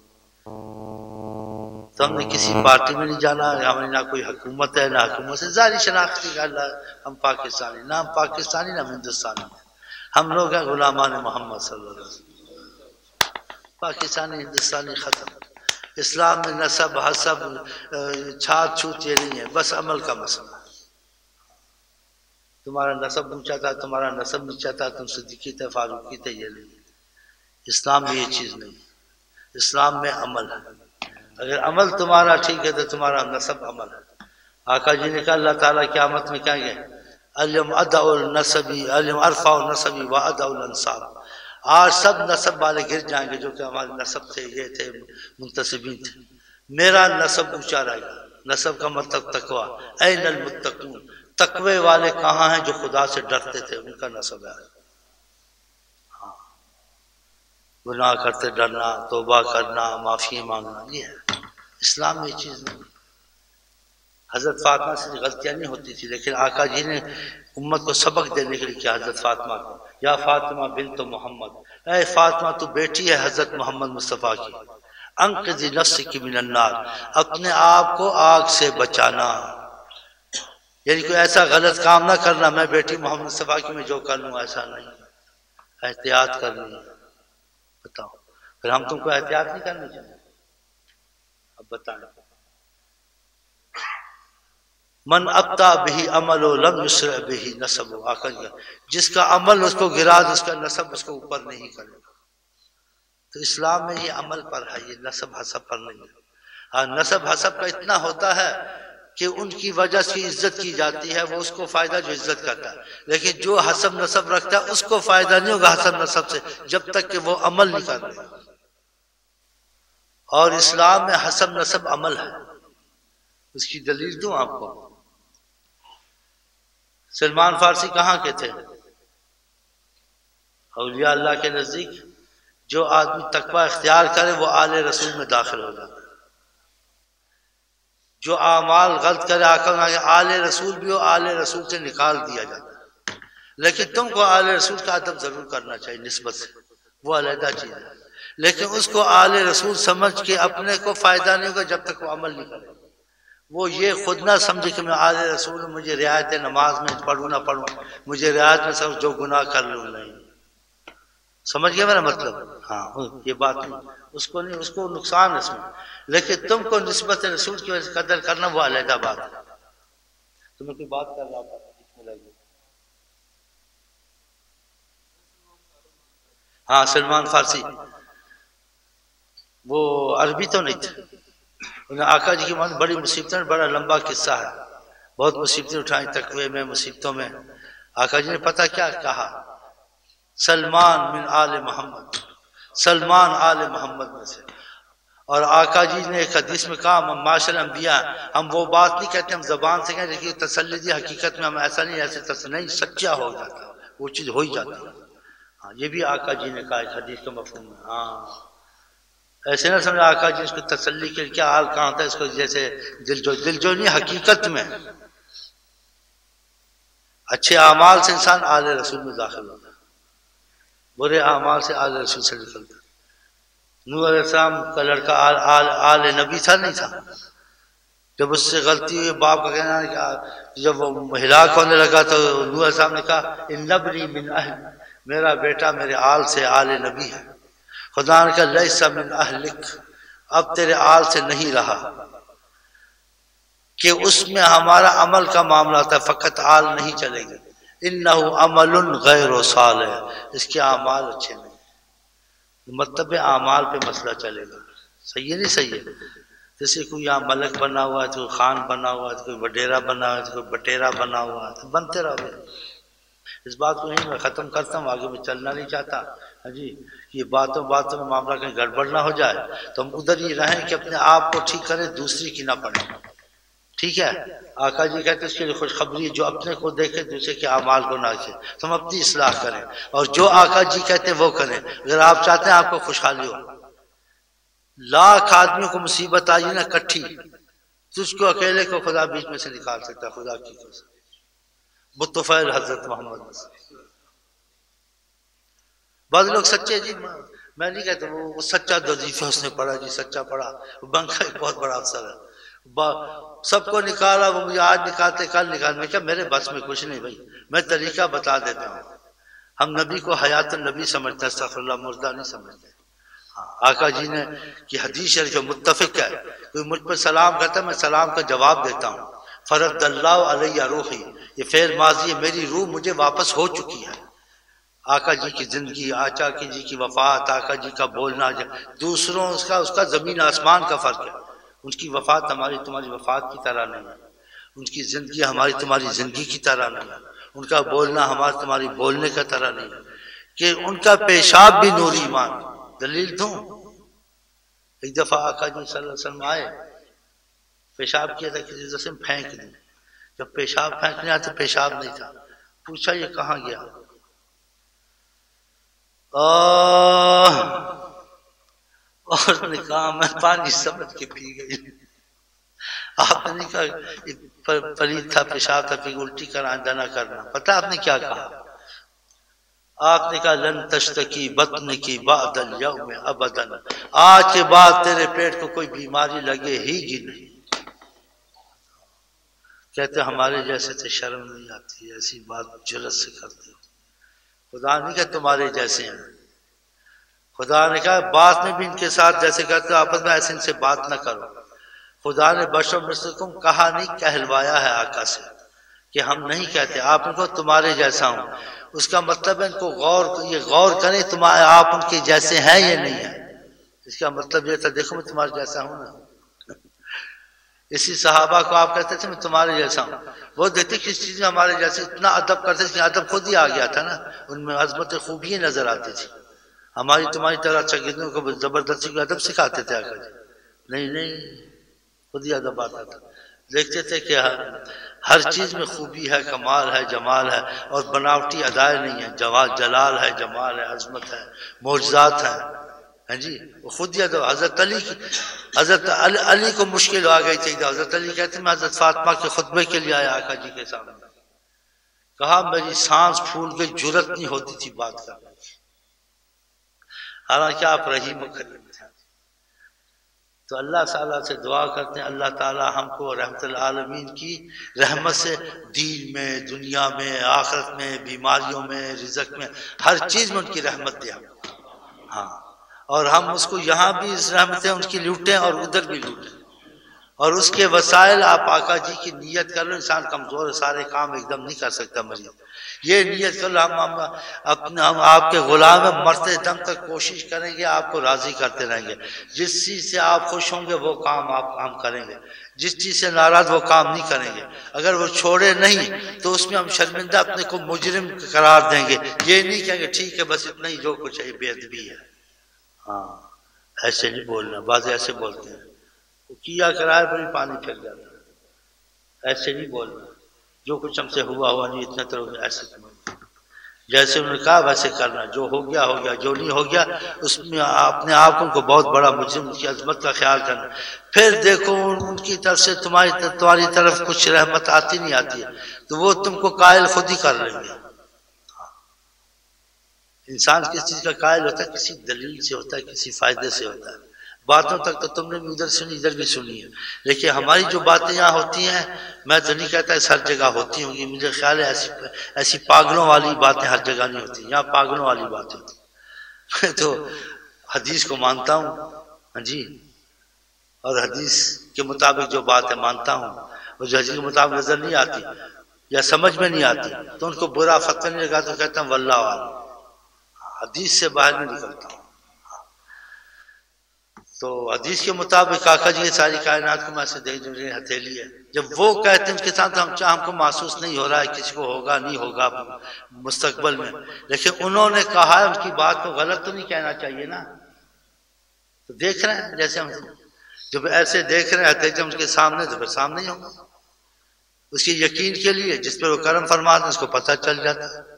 Speaker 1: تو ہم نے کسی پارٹی میں نہیں جانا، ہمیں نہ کوئی حکومت ہے نہ حکومت سے ظاہری شناختی کا اللہ، ہم پاکستانی، نہ ہم پاکستانی نہ ہندوستانی، ہم لوگ ہیں غلامان محمد صلی اللہ علیہ وسلم۔ پاکستانی ہندوستانی ختم، اسلام میں نسب حسب چھات چھوت یہ نہیں ہے، بس عمل کا مسئلہ ہے۔ تمہارا نسب اونچا تھا، تمہارا نسب نیچا تھا، تم صدیقی تھے، فاروقی تھے، یہ نہیں۔ اسلام میں یہ چیز نہیں، اسلام میں عمل ہے۔ اگر عمل تمہارا ٹھیک ہے تو تمہارا نسب عمل ہے۔ آقا جی نے کہا اللہ تعالیٰ قیامت میں کہیں گے الیم ادع النسبی الیم ارفع النسبی و ادع الانساب، آج سب نسب والے گر جائیں گے جو کہ ہمارے نسب تھے، یہ تھے، منتسبین تھے، میرا نسب اونچا رہے گا۔ نسب کا مطلب تقوی، این المتقون، تقوی والے کہاں ہیں جو خدا سے ڈرتے تھے، ان کا نسب ہے۔ ہاں، گناہ کرتے ڈرنا، توبہ کرنا، معافی مانگنا، یہ ہے اسلام میں یہ چیز نہیں۔ حضرت فاطمہ سے غلطیاں نہیں ہوتی تھی، لیکن آقا جی نے امت کو سبق دینے کے لیے کیا حضرت فاطمہ کو، یا فاطمہ بنت محمد، اے فاطمہ تو بیٹی ہے حضرت محمد مصطفیٰ کی، انقذی نفسک من النار، اپنے آپ کو آگ سے بچانا، یعنی کوئی ایسا غلط کام نہ کرنا میں بیٹی محمد مصطفیٰ کی میں جو کر لوں، ایسا نہیں، احتیاط کرنی ہے۔ بتاؤ پھر ہم تم کو احتیاط نہیں کرنی چاہیے؟ اب بتائیں، من ابطا بہی عمل لم یسرع بہی نسب، آقا جی جس کا عمل اس کو گرا دے، اس کا نسب اس کو اوپر نہیں کرے گا۔ تو اسلام میں یہ عمل پر ہے، یہ نسب حسب پر نہیں ہے۔ ہاں نسب حسب کا اتنا ہوتا ہے کہ ان کی وجہ سے عزت کی جاتی ہے، وہ اس کو فائدہ جو عزت کرتا ہے، لیکن جو حسب نسب رکھتا ہے اس کو فائدہ نہیں ہوگا حسب نسب سے جب تک کہ وہ عمل نہیں کر رہے۔ اور اسلام میں حسب نسب عمل ہے، اس کی دلیل دوں آپ کو۔ سلمان فارسی کہاں کے تھے؟ اولیاء اللہ کے نزدیک جو آدمی تقوی اختیار کرے وہ آل رسول میں داخل ہو جاتا ہے، جو اعمال غلط کرے آل رسول بھی ہو، آل رسول سے نکال دیا جاتا ہے۔ لیکن تم کو آل رسول کا ادب ضرور کرنا چاہیے نسبت سے، وہ علیحدہ چیز ہے، لیکن اس کو آل رسول سمجھ کے اپنے کو فائدہ نہیں ہوگا جب تک وہ عمل نہیں کرے۔ وہ یہ خود نہ سمجھے کہ میں آل رسول ہوں، مجھے رعایت نماز میں پڑھوں نہ پڑھوں، مجھے رعایت میں سب جو گناہ کر لوں، نہیں۔ سمجھ گیا میرا مطلب؟ ہاں یہ بات نہیں، اس کو نہیں، اس کو نقصان ہے اس میں، لیکن تم کو نسبت رسول کی وجہ سے قدر کرنا وہ علیحدہ بات ہے۔ تمہیں کوئی بات کر رہا تھا؟ ہاں سلمان فارسی، وہ عربی تو نہیں تھے، انہیں آقا جی کی بڑی مصیبتیں، بڑا لمبا قصہ ہے، بہت مصیبتیں اٹھائیں تقوی میں، مصیبتوں میں۔ آقا جی نے پتہ کیا کہا؟ سلمان من آل محمد، سلمان آل محمد میں سے۔ اور آقا جی نے ایک حدیث میں کہا ہم معاشر انبیاء، ہم وہ بات نہیں کہتے ہم زبان سے کہیں، لیکن تسلی دی حقیقت میں ہم ایسا نہیں، ایسے تسلی نہیں، سچا ہو جاتا ہے، وہ چیز ہو ہی جاتی ہے۔ ہاں یہ بھی آقا جی نے کہا ایک حدیث کا مفہوم ہے۔ ہاں ایسے نہ سمجھا آقا جی اس کو تسلی کے کیا حال کہاں تھا، اس کو جیسے دل جو نہیں، حقیقت میں اچھے اعمال سے انسان آل رسول میں داخل ہوتا ہے، برے اعمال سے آل رسول سے نکلتا ہے۔ نوح علیہ السلام کا لڑکا آل نبی تھا نہیں تھا؟ جب اس سے غلطی ہوئی، باپ کا کہنا ہے کہ جب وہ ہلاک ہونے لگا تو نوح علیہ السلام نے کہا ان ابنی من اہل، میرا بیٹا میرے آل سے آل نبی ہے۔ خدا نے کہا لیس من اہلک، اب تیرے آل سے نہیں رہا، کہ اس میں ہمارا عمل کا معاملہ تھا، فقط آل نہیں چلیں گے، انہ عمل غیر صالح، اس کے اعمال اچھے نہیں، مطلب اعمال پہ مسئلہ چلے گا، صحیح ہے نہیں صحیح ہے؟ جیسے کوئی یہاں ملک بنا ہوا ہے، تو کوئی خان بنا ہوا ہے، تو کوئی وڈیرا بنا ہوا ہے، تو کوئی بٹیرا بنا ہوا ہے، تو بنتے رہو گے۔ اس بات کو نہیں میں ختم کرتا ہوں، آگے میں چلنا نہیں چاہتا جی، یہ باتوں میں معاملہ کہیں گڑبڑ نہ ہو جائے، تو ہم ادھر ہی رہیں کہ اپنے آپ کو ٹھیک کریں، دوسری کی نہ پڑیں، ٹھیک ہے؟ آقا جی کہتے ہیں اس کے لیے خوشخبری جو اپنے کو دیکھے دوسرے کے اعمال کو نہ دیکھے، تو ہم اپنی اصلاح کریں، اور جو آقا جی کہتے ہیں وہ کریں۔ اگر آپ چاہتے ہیں آپ کو خوشحالی ہو، لاکھ آدمیوں کو مصیبت آئی نا کٹھی، تجھ کو اکیلے کو خدا بیچ میں سے نکال سکتا ہے، خدا کی قسم، بطفیل حضرت محمد۔ بعض لوگ سچے جی، میں نہیں کہتا وہ سچا وظیفہ اس نے پڑھا جی، سچا پڑھا، بنک کا ایک بہت بڑا افسر ہے، سب کو نکالا، وہ مجھے آج نکالتے کل نکال، میں کہا میرے بس میں کچھ نہیں بھائی، میں طریقہ بتا دیتا ہوں۔ ہم نبی کو حیات النبی سمجھتے ہیں، استغفر اللہ، مردہ نہیں سمجھتے۔ آقا جی نے کی حدیث شریف متفق ہے، کوئی مجھ پر سلام کرتا ہے میں سلام کا جواب دیتا ہوں، فرد اللہ علیہ روحی، یہ فعل ماضی ہے، میری روح مجھے واپس ہو چکی ہے۔ آقا جی کی زندگی، آقا جی کی وفات، آقا جی کا بولنا، دوسروں اس کا زمین آسمان کا فرق ہے۔ ان کی وفات ہماری تمہاری وفات کی طرح نہیں ہے، ان کی زندگی ہماری تمہاری زندگی کی طرح نہیں ہے، ان کا بولنا ہماری تمہاری بولنے کا طرح نہیں ہے، کہ ان کا پیشاب بھی نور ایمان۔ دلیل دوں، ایک دفعہ آقا جی صلی اللہ علیہ وسلم آئے، پیشاب کیا تھا کسی جسم پھینک دیں، جب پیشاب پھینکنے آتے پیشاب نہیں تھا، پوچھا یہ کہاں گیا؟ اور نے کہا میں پانی سمجھ کے پی گئی۔ آپ نے نہیں کہا پلید تھا، پیشاب تھا، پھر الٹی کر آئندہ نہ کرنا۔ پتہ آپ نے کیا کہا؟ آپ نے کہا لن تشتکی بطن کی بعد اليوم ابدا، آج کے بعد تیرے پیٹ کو کوئی بیماری لگے ہی نہیں۔ کہتے ہمارے جیسے سے شرم نہیں آتی، ایسی بات جرأت سے کرتے ہو۔ خدا نہیں کہ تمہارے جیسے ہیں، خدا نے کہا بات میں بھی ان کے ساتھ جیسے کرتے ہو آپس میں ایسے ان سے بات نہ کرو۔ خدا نے بشر مثلکم کہا نہیں، کہلوایا ہے آقا سے کہ ہم نہیں کہتے، آپ ان کو تمہارے جیسا ہوں۔ اس کا مطلب ہے ان کو یہ غور کریں تمہارے آپ ان کے جیسے ہیں یا نہیں ہیں۔ اس کا مطلب یہ تھا دیکھو میں تمہارے جیسا ہوں نا۔ اسی صحابہ کو آپ کہتے تھے میں تمہارے جیسا ہوں، وہ دیکھتے کس چیز میں ہمارے جیسے، اتنا ادب کرتے تھے کہ ادب خود ہی آ گیا تھا نا، ان میں عظمت خوبی نظر آتی تھی۔ ہماری تمہاری طرح شاگردوں کو زبردستی کو ادب سکھاتے تھے آقا جی، نہیں خود ہی ادب آتا تھا۔ دیکھتے تھے کہ ہر چیز میں خوبی ہے، کمال ہے، جمال ہے، اور بناوٹی ادائے نہیں ہے، جلال ہے، جمال ہے، عظمت ہے، معجزات ہیں۔ ہاں جی وہ خود ہی ادب۔ حضرت علی کو مشکل آ گئی تھی، حضرت علی کہتے ہیں میں حضرت فاطمہ کے خطبے کے لیے آیا آقا جی کے سامنے، کہا میری سانس پھول گئی، جرأت نہیں ہوتی تھی بات کرنے کی، حالانکہ آپ رحیم و کریم تھے۔ تو اللہ تعالیٰ سے دعا کرتے ہیں اللہ تعالیٰ ہم کو رحمت العالمین کی رحمت سے دین میں، دنیا میں، آخرت میں، بیماریوں میں، رزق میں، ہر چیز میں ان کی رحمت دے ہم کو۔ ہاں، اور ہم اس کو یہاں بھی اس رحمتیں ان کی لوٹیں اور ادھر بھی لوٹیں، اور اس کے وسائل آپ آقا جی کی نیت کر لو۔ انسان کمزور ہے، سارے کام ایک دم نہیں کر سکتا مریض، یہ نیت کر لو ہم آپ کے غلام ہیں، مرتے دم تک کوشش کریں گے، آپ کو راضی کرتے رہیں گے۔ جس چیز سے آپ خوش ہوں گے وہ کام ہم کریں گے، جس چیز سے ناراض وہ کام نہیں کریں گے۔ اگر وہ چھوڑے نہیں تو اس میں ہم شرمندہ اپنے کو مجرم قرار دیں گے، یہ نہیں کہیں گے ٹھیک ہے بس اتنا ہی جو کچھ ہے یہ بے ادبی ہے۔ ہاں ایسے نہیں بولنا، بعض ایسے بولتے ہیں کیا کرائے بڑی پانی پھر جاتا ہے، ایسے نہیں بولنا، جو کچھ ہم سے ہوا نہیں اتنا تو ایسے جیسے انہوں نے کہا ویسے کرنا، جو ہو گیا ہو گیا، جو نہیں ہو گیا اس میں اپنے آپ کو بہت بڑا مجرم کی عظمت کا خیال کرنا۔ پھر دیکھو ان کی طرف سے تمہاری طرف کچھ رحمت آتی نہیں آتی ہے تو وہ تم کو قائل خود ہی کر لیں گے۔ انسان کس چیز کا قائل ہوتا ہے؟ کسی دلیل سے ہوتا ہے، کسی فائدے سے ہوتا ہے۔ باتوں تک تو تم نے بھی ادھر سنی ادھر بھی سنی ہے، لیکن ہماری جو باتیں یہاں ہوتی ہیں میں تو نہیں کہتا ہے ہر جگہ ہوتی ہوں گی، مجھے خیال ہے ایسی پاگلوں والی باتیں ہر جگہ نہیں ہوتی، یہاں پاگلوں والی باتیں ہوتی۔ میں تو حدیث کو مانتا ہوں، ہاں جی، اور حدیث کے مطابق جو بات ہے مانتا ہوں، اور جو حدیث کے مطابق نظر نہیں آتی یا سمجھ میں نہیں آتی تو ان کو برا فتویٰ نہیں لگاتا، کہتا ہوں واللہ عالم، حدیث سے باہر نہیں نکلتا ہوں۔ تو حدیث کے مطابق آقا جی ساری کائنات کو میں سے دیکھ جو ہتھیلی ہے، جب وہ کہتے ہیں اس کے ساتھ ہم کو محسوس نہیں ہو رہا ہے کسی کو ہوگا نہیں ہوگا مستقبل میں، لیکن انہوں نے کہا ہے ان کی بات کو غلط تو نہیں کہنا چاہیے نا۔ تو دیکھ رہے ہیں جیسے ہم جب ایسے دیکھ رہے ہیں جب ان کے سامنے تو پھر سامنے ہی ہوگا، اس کی یقین کے لیے جس پر وہ کرم فرماتے ہیں اس کو پتہ چل جاتا ہے۔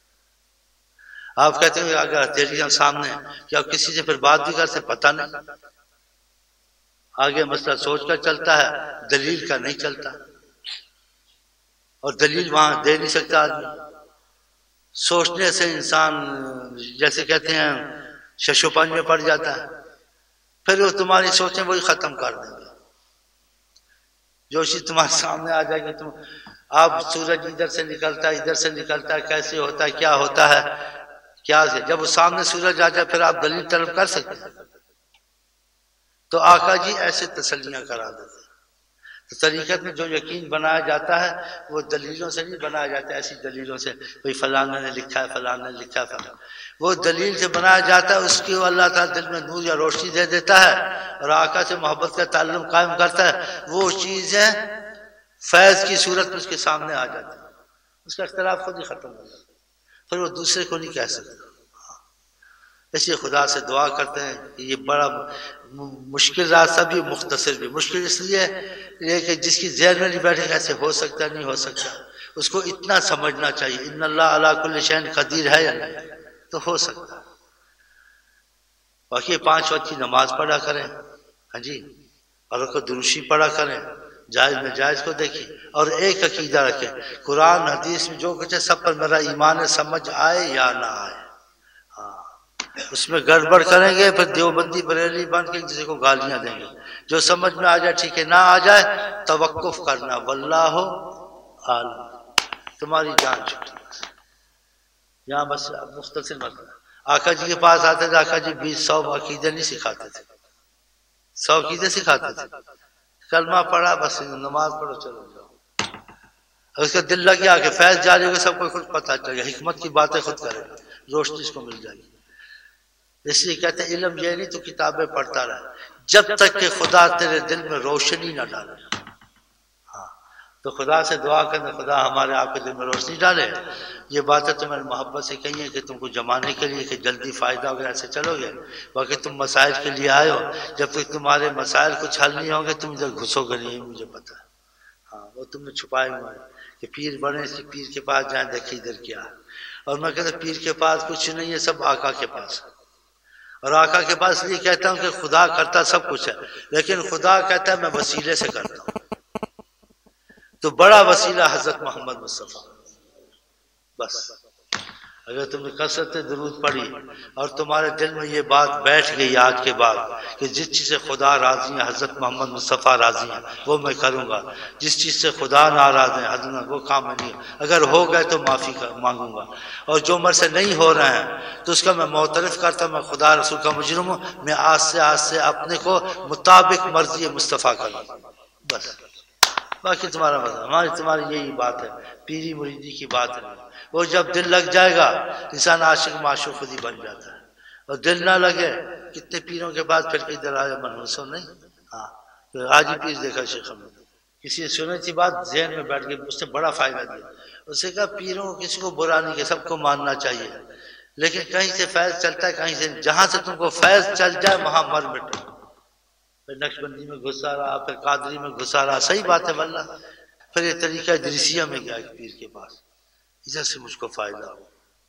Speaker 1: آپ کہتے ہیں اگر ہتھیلی سامنے کیا کسی سے پھر بات بھی کرتے پتہ نہیں، آگے مسئلہ سوچ کر چلتا ہے، دلیل کا نہیں چلتا، اور دلیل وہاں دے نہیں سکتا آدمی۔ سوچنے سے انسان جیسے کہتے ہیں شش و پنج میں پڑ جاتا ہے، پھر وہ تمہاری سوچیں وہی ختم کر دیں گے۔ جو چیز تمہارے سامنے آ جائے گی آپ سورج ادھر سے نکلتا ہے ادھر سے نکلتا ہے، کیسے ہوتا ہے کیا ہوتا ہے کیا سے، جب وہ سامنے سورج آ جائے پھر آپ دلیل طلب کر سکتے ہیں۔ تو آقا جی ایسے تسلیاں کرا دیتے، طریقت میں جو یقین بنایا جاتا ہے وہ دلیلوں سے نہیں بنایا جاتا، ایسی دلیلوں سے بھئی فلانا نے لکھا ہے، فلانا نے لکھا ہے، فلانا، وہ دلیل سے بنایا جاتا ہے، اس کی اللہ تعالیٰ دل میں نور یا روشنی دے دیتا ہے اور آقا سے محبت کا تعلق قائم کرتا ہے، وہ چیزیں فیض کی صورت میں اس کے سامنے آ جاتی ہے، اس کا اختلاف خود ہی ختم ہو جاتا ہے، پھر وہ دوسرے کو نہیں کہہ سکتا۔ اس لیے خدا سے دعا کرتے ہیں کہ یہ بڑا مشکل راستہ بھی، مختصر بھی۔ مشکل اس لیے یہ کہ جس کی ذہن میں نہیں بیٹھے ایسے ہو سکتا نہیں ہو سکتا، اس کو اتنا سمجھنا چاہیے ان اللہ علی کل شیء قدیر ہے یا نہیں، تو ہو سکتا ہے۔ باقی 5 وقت کی نماز پڑھا کریں، ہاں جی، اور اس کو دروشی پڑھا کریں، جائز میں جائز کو دیکھیں، اور ایک عقیدہ رکھیں، قرآن حدیث میں جو کچھ ہے سب پر میرا ایمان ہے، سمجھ آئے یا نہ آئے۔ اس میں گڑبڑ کریں گے پھر دیوبندی بریلی بن کے کسی کو گالیاں دیں گے۔ جو سمجھ میں آ جائے ٹھیک ہے، نہ آ جائے توقف کرنا، واللہ عالم، تمہاری جان چھوٹی۔ یہاں بس مختصر مسئلہ، آقا جی کے پاس آتے تھے، آقا جی 20-100 عقیدے نہیں سکھاتے تھے، 100 عقیدے سکھاتے تھے، کلمہ پڑھا بس نماز پڑھو چلو جاؤ، اس کا دل لگ گیا کہ فیض جاری ہوگا، سب کو خود پتہ چل گیا، حکمت کی باتیں خود کرے گا، روشنی اس کو مل جائے گی۔ اس لیے کہتے ہیں علم یہ نہیں تو کتابیں پڑھتا رہے، جب تک کہ خدا تیرے دل میں روشنی نہ ڈالے۔ ہاں تو خدا سے دعا کرنا، خدا ہمارے آپ کے دل میں روشنی ڈالے۔ یہ باتیں تو میں نے محبت سے کہی ہیں کہ تم کو جمانے کے لیے کہ جلدی فائدہ وغیرہ سے چلو گے، باقی تم مسائل کے لیے آئے ہو، جب تک تمہارے مسائل کچھ حل نہیں ہوں گے تم ادھر گھسو گے نہیں، مجھے پتا ہے۔ ہاں وہ تم نے چھپائے ہوئے ہیں کہ پیر بنے کہ پیر کے پاس جائیں دیکھیں ادھر کیا ہے، اور میں کہتا پیر کے پاس کچھ نہیں ہے، سب آقا کے پاس ہے، اور آقا کے پاس یہ کہتا ہوں کہ خدا کرتا سب کچھ ہے، لیکن خدا کہتا ہے میں وسیلے سے کرتا ہوں، تو بڑا وسیلہ حضرت محمد مصطفیٰ۔ بس اگر تم نے کثرت درود پڑھی اور تمہارے دل میں یہ بات بیٹھ گئی آج کے بعد کہ جس چیز سے خدا راضی ہے حضرت محمد مصطفیٰ راضی ہیں وہ میں کروں گا، جس چیز سے خدا ناراض ہے حضرت وہ کام میں نہیں، اگر ہو گئے تو معافی مانگوں گا، اور جو مجھ سے نہیں ہو رہے ہیں تو اس کا میں معترف کرتا ہوں، میں خدا رسول کا مجرم ہوں، میں آج سے اپنے کو مطابق مرضی مصطفیٰ کروں، بس باقی تمہارا مطلب ہماری تمہاری یہی بات ہے، پیری مریدی کی بات ہے۔ وہ جب دل لگ جائے گا انسان عاشق معشوق خود ہی بن جاتا ہے، اور دل نہ لگے کتنے پیروں کے بعد پھر کے ادھر آیا منحوسوں نہیں۔ ہاں آج ہی پیر دیکھا شیخ ہم نے، کسی نے سنی تھی بات ذہن میں بیٹھ گئی، اس نے بڑا فائدہ دیا، اس نے کہا پیروں کو کسی کو برا نہیں کہ سب کو ماننا چاہیے، لیکن کہیں سے فیض چلتا ہے کہیں سے، جہاں سے تم کو فیض چل جائے وہاں مر مٹو، پھر نقشبندی میں گھسا رہا، پھر قادری میں گھسا رہا، صحیح بات ہے واللہ، پھر یہ طریقہ ادریسیہ میں گیا ایک پیر کے پاس، ادھر سے مجھ کو فائدہ ہو،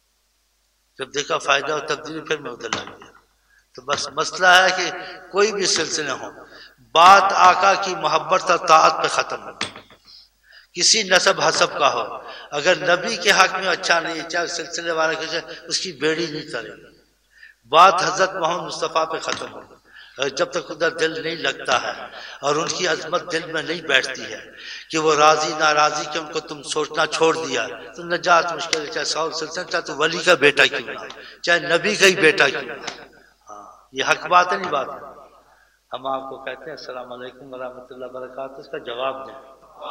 Speaker 1: جب دیکھا فائدہ ہو تبدیلی پھر میں ادھر لگ گیا۔ تو بس مسئلہ ہے کہ کوئی بھی سلسلے ہو، بات آقا کی محبت اور طاعت پہ ختم ہو، کسی نسب حسب کا ہو، اگر نبی کے حق میں اچھا نہیں چاہے سلسلے والے کے اس کی بیڑی نہیں کرے گی، بات حضرت محمد مصطفیٰ پہ ختم ہو، جب تک ادھر دل نہیں لگتا ہے اور ان کی عظمت دل میں نہیں بیٹھتی ہے کہ وہ راضی ناراضی کہ ان کو تم سوچنا چھوڑ دیا تو نجات مشکل ہے، چاہے 100 سلسلہ چاہے تو ولی کا بیٹا کیوں نہ، چاہے نبی کا ہی بیٹا کیوں نہ۔ ہاں یہ حق بات ہے، نہیں بات ہے۔ ہم آپ کو کہتے ہیں السلام علیکم ورحمۃ اللہ وبرکاتہ، اس کا جواب دیں۔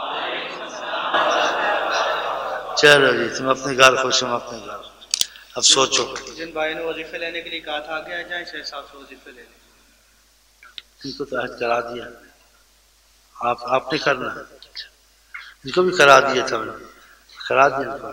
Speaker 1: چلو جی تم اپنے گھر خوش ہو، اپنے گھر اب سوچو۔
Speaker 2: جن بھائی نے وظیفے لینے کے لیے کہا تھا آگے آ جائیں، شیخ صاحب سے وظیفے لے لیں۔
Speaker 1: ان کو تو عہد کرا دیا، آپ نے کرنا ہے، ان کو بھی کرا دیا تھا، کرا دیا ان کو۔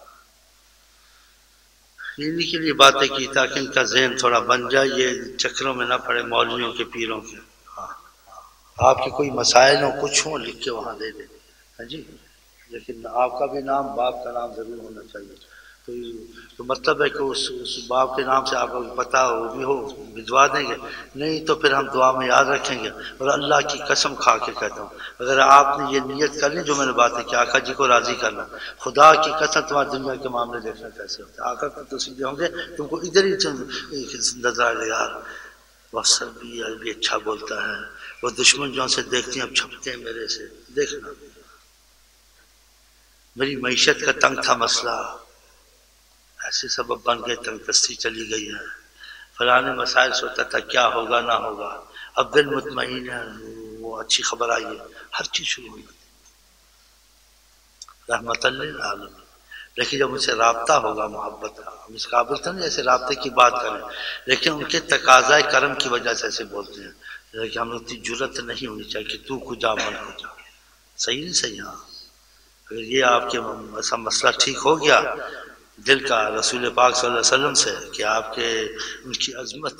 Speaker 1: انہی کے لیے باتیں کی تاکہ ان کا ذہن تھوڑا بن جائے، یہ چکروں میں نہ پڑے مولویوں کے پیروں کے۔ ہاں آپ کے کوئی مسائل ہوں کچھ ہوں لکھ کے وہاں دے دیں، ہاں جی، لیکن آپ کا بھی نام باپ کا نام ضرور ہونا چاہیے، تو مطلب ہے کہ اس باپ کے نام سے آپ کو پتہ وہ بھی ہو بھجوا دیں گے، نہیں تو پھر ہم دعا میں یاد رکھیں گے۔ اور اللہ کی قسم کھا کے کہتا ہوں اگر آپ نے یہ نیت کر لی جو میں نے باتیں کہ آقا جی کو راضی کرنا، خدا کی قسم تمہاری دنیا کے معاملے دیکھنا کیسے ہوتا ہے، آقا کو تو سیدھے ہوں گے، تم کو ادھر ہی نظر آئے گا یار وقت بھی اچھا بولتا ہے، وہ دشمن جو سے دیکھتے ہیں اب چھپتے ہیں میرے سے، دیکھنا میری معیشت کا تنگ تھا مسئلہ، ایسے سبب بن گئے، تنگ دستی چلی گئی ہے، فلانے مسائل سوچتا تھا کیا ہوگا نہ ہوگا، اب دل مطمئن ہے، وہ اچھی خبر آئی ہے، ہر چیز شروع ہوئی رحمت للعالمین۔ لیکن جب ان سے رابطہ ہوگا محبت کا، ہم اس قابل تو نہیں ایسے رابطے کی بات کریں، لیکن ان کے تقاضۂ کرم کی وجہ سے ایسے بولتے ہیں، لیکن ہم لوگ کی جرت نہیں ہونی چاہیے کہ تو کجا من کجا، صحیح نہیں صحیح؟ ہاں اگر یہ آپ کے ایسا مسئلہ ٹھیک ہو گیا دل کا رسول پاک صلی اللہ علیہ وسلم سے کہ آپ کے ان کی عظمت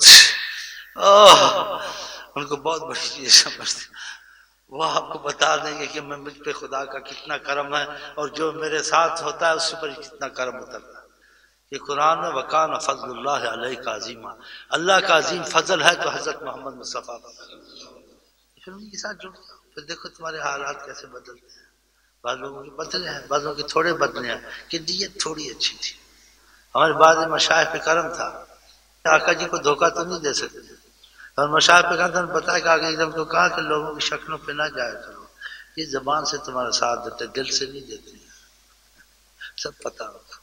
Speaker 1: ان کو بہت بڑی چیز سمجھتے، وہ آپ کو بتا دیں گے کہ میں مجھ پہ خدا کا کتنا کرم ہے اور جو میرے ساتھ ہوتا ہے اس پر کتنا کرم اترتا ہے۔ یہ قرآن میں وَقَانَ فَضْلُ اللَّهِ عَلَيْكَ عَظِيمًا، اللہ کا عظیم فضل ہے تو حضرت محمد مصطفیٰ پھر ان کے ساتھ جڑ جاؤ، پھر دیکھو تمہارے حالات کیسے بدلتے ہیں۔ بعض لوگوں کے بدلے ہیں، بعض لوگوں کے تھوڑے بدلے ہیں کہ نیت تھوڑی اچھی تھی۔ ہمارے بعض مشائخ پہ کرم تھا، آقا جی کو دھوکہ تو نہیں دے سکتے، اور مشائخ پہ کرم بتایا کہ آگے ایک دم تو کہا کہ لوگوں کی شکلوں پہ نہ جایا کرو، یہ زبان سے تمہارا ساتھ دیتے دل سے نہیں دیتے، سب پتہ ہوتا۔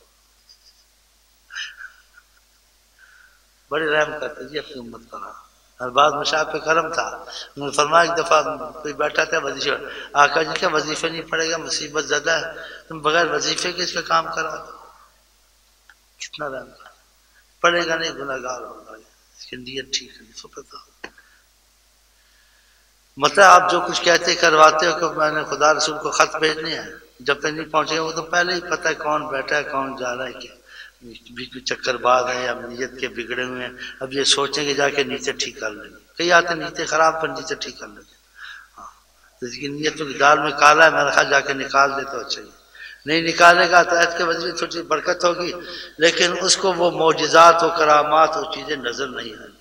Speaker 1: بڑی رحم کرتے جی اپنی امت پر۔ اور بعض مشائخ پہ کرم تھا، انہوں نے فرمایا ایک دفعہ کوئی بیٹھا تھا وظیفہ، آقا جی کیا وظیفہ نہیں پڑے گا، مصیبت زدہ ہے، تم بغیر وظیفے کے اس پہ کام کرا دو، کتنا رحم کرتا، پڑے گا نہیں گناہ گار ہوگا، اس کی نیت ٹھیک ہے، اس کو پتہ ہو۔ مطلب آپ جو کچھ کہتے کرواتے ہو کہ میں نے خدا رسول کو خط بھیجنے ہیں، جب تک نہیں پہنچے وہ تو پہلے ہی پتہ ہے کون بیٹھا ہے کون جا رہا ہے، کہ بیچ میں چکر باز ہیں یا نیت کے بگڑے ہوئے ہیں، اب یہ سوچیں کہ جا کے نیچے ٹھیک کر لیں گے، کئی آتے نیچے خراب پر نیچے ٹھیک کر لیں گے، ہاں جس کی نیتوں کی دال میں کالا ہے میرا خیال جا کے نکال دے تو اچھا ہی، نہیں نکالے گا تو اس کے وجہ تھوڑی برکت ہوگی، لیکن اس کو وہ معجزات و کرامات و چیزیں نظر نہیں آئیں۔